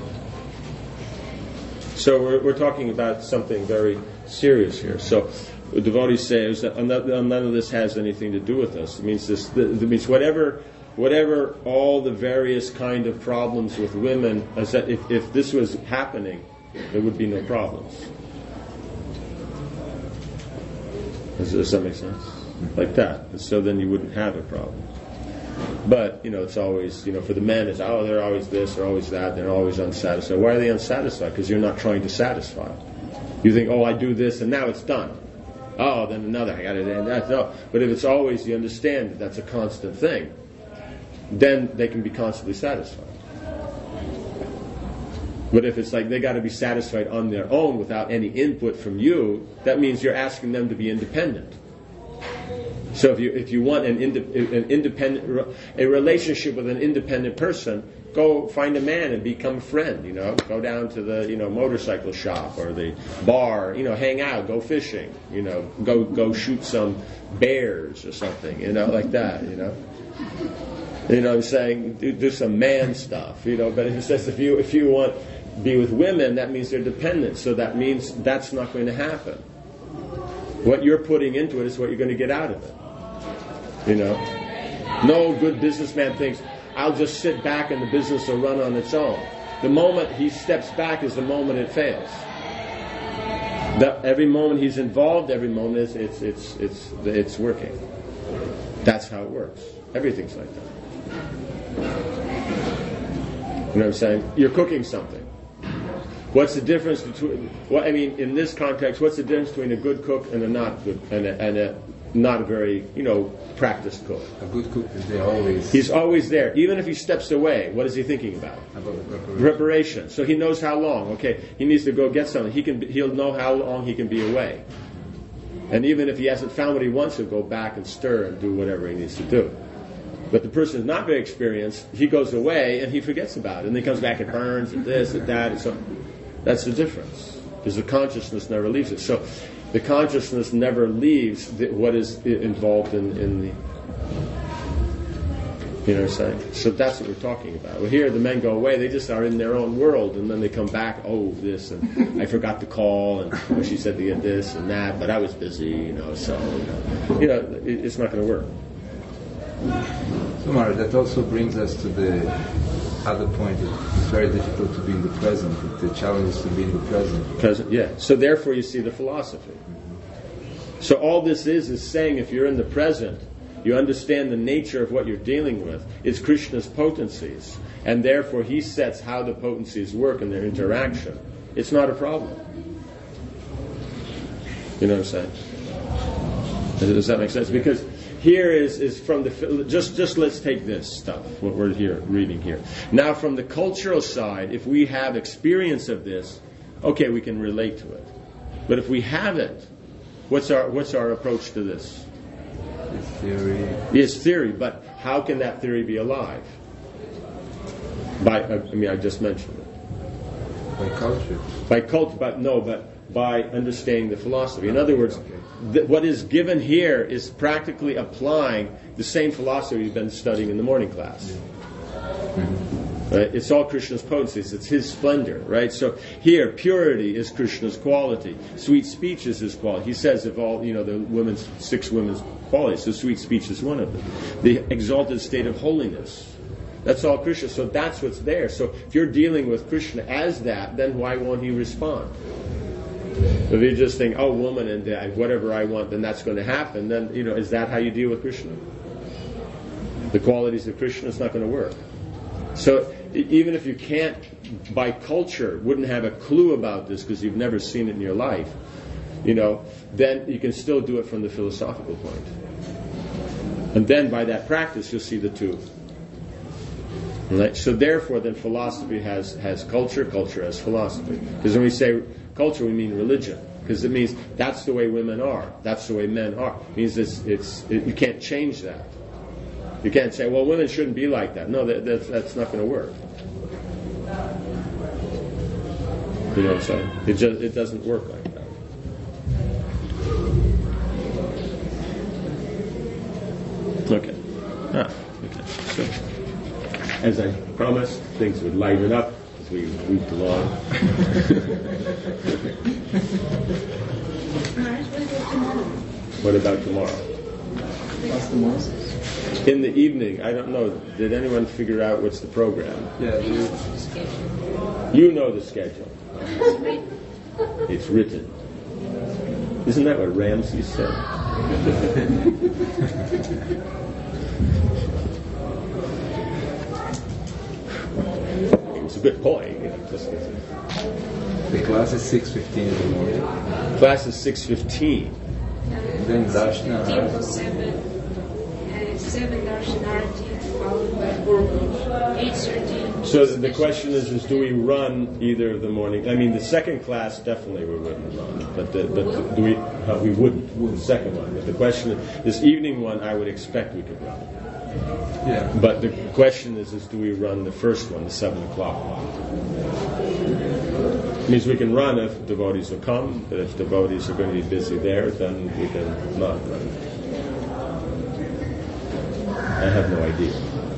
So we're, we're talking about something very serious here. So the devotee says that none of this has anything to do with us. It means this. It means whatever, whatever all the various kind of problems with women. Is that if, if this was happening, there would be no problems. Does, does that make sense? Like that. So then you wouldn't have a problem. But, you know, it's always, you know, for the men, it's, oh, they're always this, they're always that, they're always unsatisfied. Why are they unsatisfied? Because you're not trying to satisfy. You think, oh, I do this, and now it's done. Oh, then another, I got to do that. No. But if it's always, you understand that that's a constant thing, then they can be constantly satisfied. But if it's like they got to be satisfied on their own without any input from you, that means you're asking them to be independent. So if you if you want an, inde, an independent a relationship with an independent person, go find a man and become a friend. You know, go down to the you know motorcycle shop or the bar. You know, hang out, go fishing. You know, go go shoot some bears or something. You know, like that. You know. You know what I'm saying? Do, do some man stuff. You know, but it says if you if you want to be with women, that means they're dependent. So that means that's not going to happen. What you're putting into it is what you're going to get out of it. You know, no good businessman thinks, I'll just sit back and the business will run on its own. The moment he steps back is the moment it fails. The, every moment he's involved, every moment it's it's it's it's it's working. That's how it works. Everything's like that. You know what I'm saying? You're cooking something. What's the difference between? Well, I mean, in this context, what's the difference between a good cook and a not good and a, and a not a very, you know, practiced cook? A good cook is there always. He's always there. Even if he steps away, what is he thinking about? About the preparation. Preparation. So he knows how long. Okay, he needs to go get something. He can. He'll know how long he can be away. And even if he hasn't found what he wants, he'll go back and stir and do whatever he needs to do. But the person who's not very experienced, he goes away and he forgets about it. And then he comes back and burns and this and that. And so that's the difference. Because the consciousness never leaves it. So the consciousness never leaves the, what is involved in, in the... You know what I'm saying? So that's what we're talking about. Well, here the men go away. They just are in their own world. And then they come back, oh, this, and I forgot to call, and oh, she said to get this and that, but I was busy, you know, so, you know, you know it, it's not going to work. So, Mara, that also brings us to the other point that it's very difficult to be in the present. That the challenge is to be in the present. Present, yeah. So therefore you see the philosophy. Mm-hmm. So all this is is saying if you're in the present, you understand the nature of what you're dealing with. It's Krishna's potencies. And therefore he sets how the potencies work in their interaction. It's not a problem. You know what I'm saying? Does that make sense? Because here is, is from the, just, just let's take this stuff, what we're here reading here. Now from the cultural side, if we have experience of this, okay, we can relate to it. But if we haven't, what's our, what's our approach to this? It's theory. It's theory, but how can that theory be alive? By, I mean, I just mentioned it. By culture. By culture, but no, but by understanding the philosophy. In other words, th- what is given here is practically applying the same philosophy you've been studying in the morning class. Right? It's all Krishna's potencies. It's his splendor, right? So here, purity is Krishna's quality. Sweet speech is his quality. He says of all, you know, the women's six women's qualities, so sweet speech is one of them. The exalted state of holiness. That's all Krishna. So that's what's there. So if you're dealing with Krishna as that, then why won't he respond? If you just think, oh, woman, and uh, whatever I want, then that's going to happen, then, you know, is that how you deal with Krishna? The qualities of Krishna, it's not going to work. So even if you can't, by culture, wouldn't have a clue about this because you've never seen it in your life, you know, then you can still do it from the philosophical point. And then by that practice, you'll see the two. Right? So therefore, then philosophy has, has culture, culture has philosophy. Because when we say culture, we mean religion. Because it means that's the way women are. That's the way men are. It means it's, it's, it, you can't change that. You can't say, well, women shouldn't be like that. No, that, that's, that's not going to work. You know what I'm saying? It just it doesn't work like that. Okay. Ah, okay. So, as I promised, things would lighten up as we moved along. What about tomorrow? What's tomorrow? In the evening, I don't know. Did anyone figure out what's the program? Yeah, you, You know the schedule. It's written. Isn't that what Ramsey said? It's a good point. You know, just, the class is six fifteen in the morning. class is six fifteen. Then Darshana. Fifteen to seven, uh, seven Darshanarati, followed by Gurukul, eight thirty. So the, the question is, is do we run either of the morning? I mean, the second class definitely we wouldn't run, but the, but the, do we? Uh, we wouldn't. The second one, but the question is, this evening one, I would expect we could run. Yeah. But the question is, is do we run the first one, the seven o'clock one? It means we can run if devotees will come, but if devotees are going to be busy there, then we can not run. I have no idea.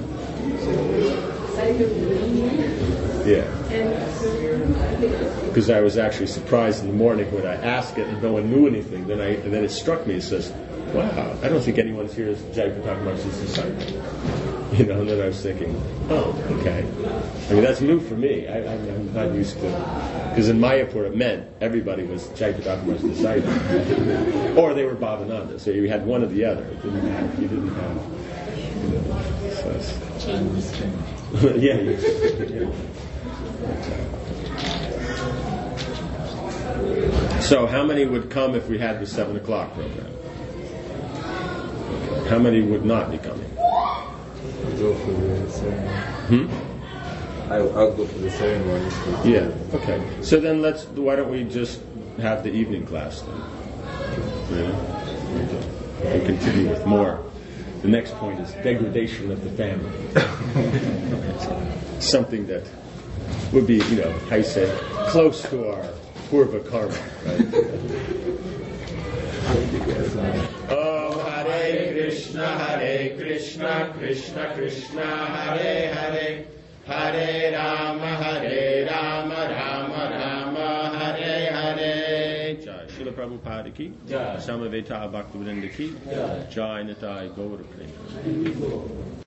Yeah. Because I was actually surprised in the morning when I asked it and no one knew anything. Then I and then it struck me. It says, "Wow, I don't think anyone's here as Jayapataka Maharaj's disciple." You know, and then I was thinking, "Oh, okay." I mean, that's new for me. I, I'm, I'm not used to, because in Mayapur it meant everybody was Jayapataka Maharaj's disciple, or they were Bhavananda. So you had one or the other. It didn't have. You didn't have. You know, so it's, yeah, yeah. So how many would come if we had the seven o'clock program? How many would not be coming? I'll go for the ceremony. Hmm? I'll, I'll go for the ceremony. Yeah. Okay. So then let's. Why don't we just have the evening class then? Yeah. And continue with more. The next point is degradation of the family. Something that would be, you know, how you say, close to our purva karma, right? Oh, Hare Krishna, Hare Krishna, Krishna Krishna, Hare Hare, Hare Rama, Hare Rama, Rama Rama, Hare Hare. Jai Srila Prabhupada ki, Samaveta Bhaktivinoda ki, Jai Nitai Gaura Prema.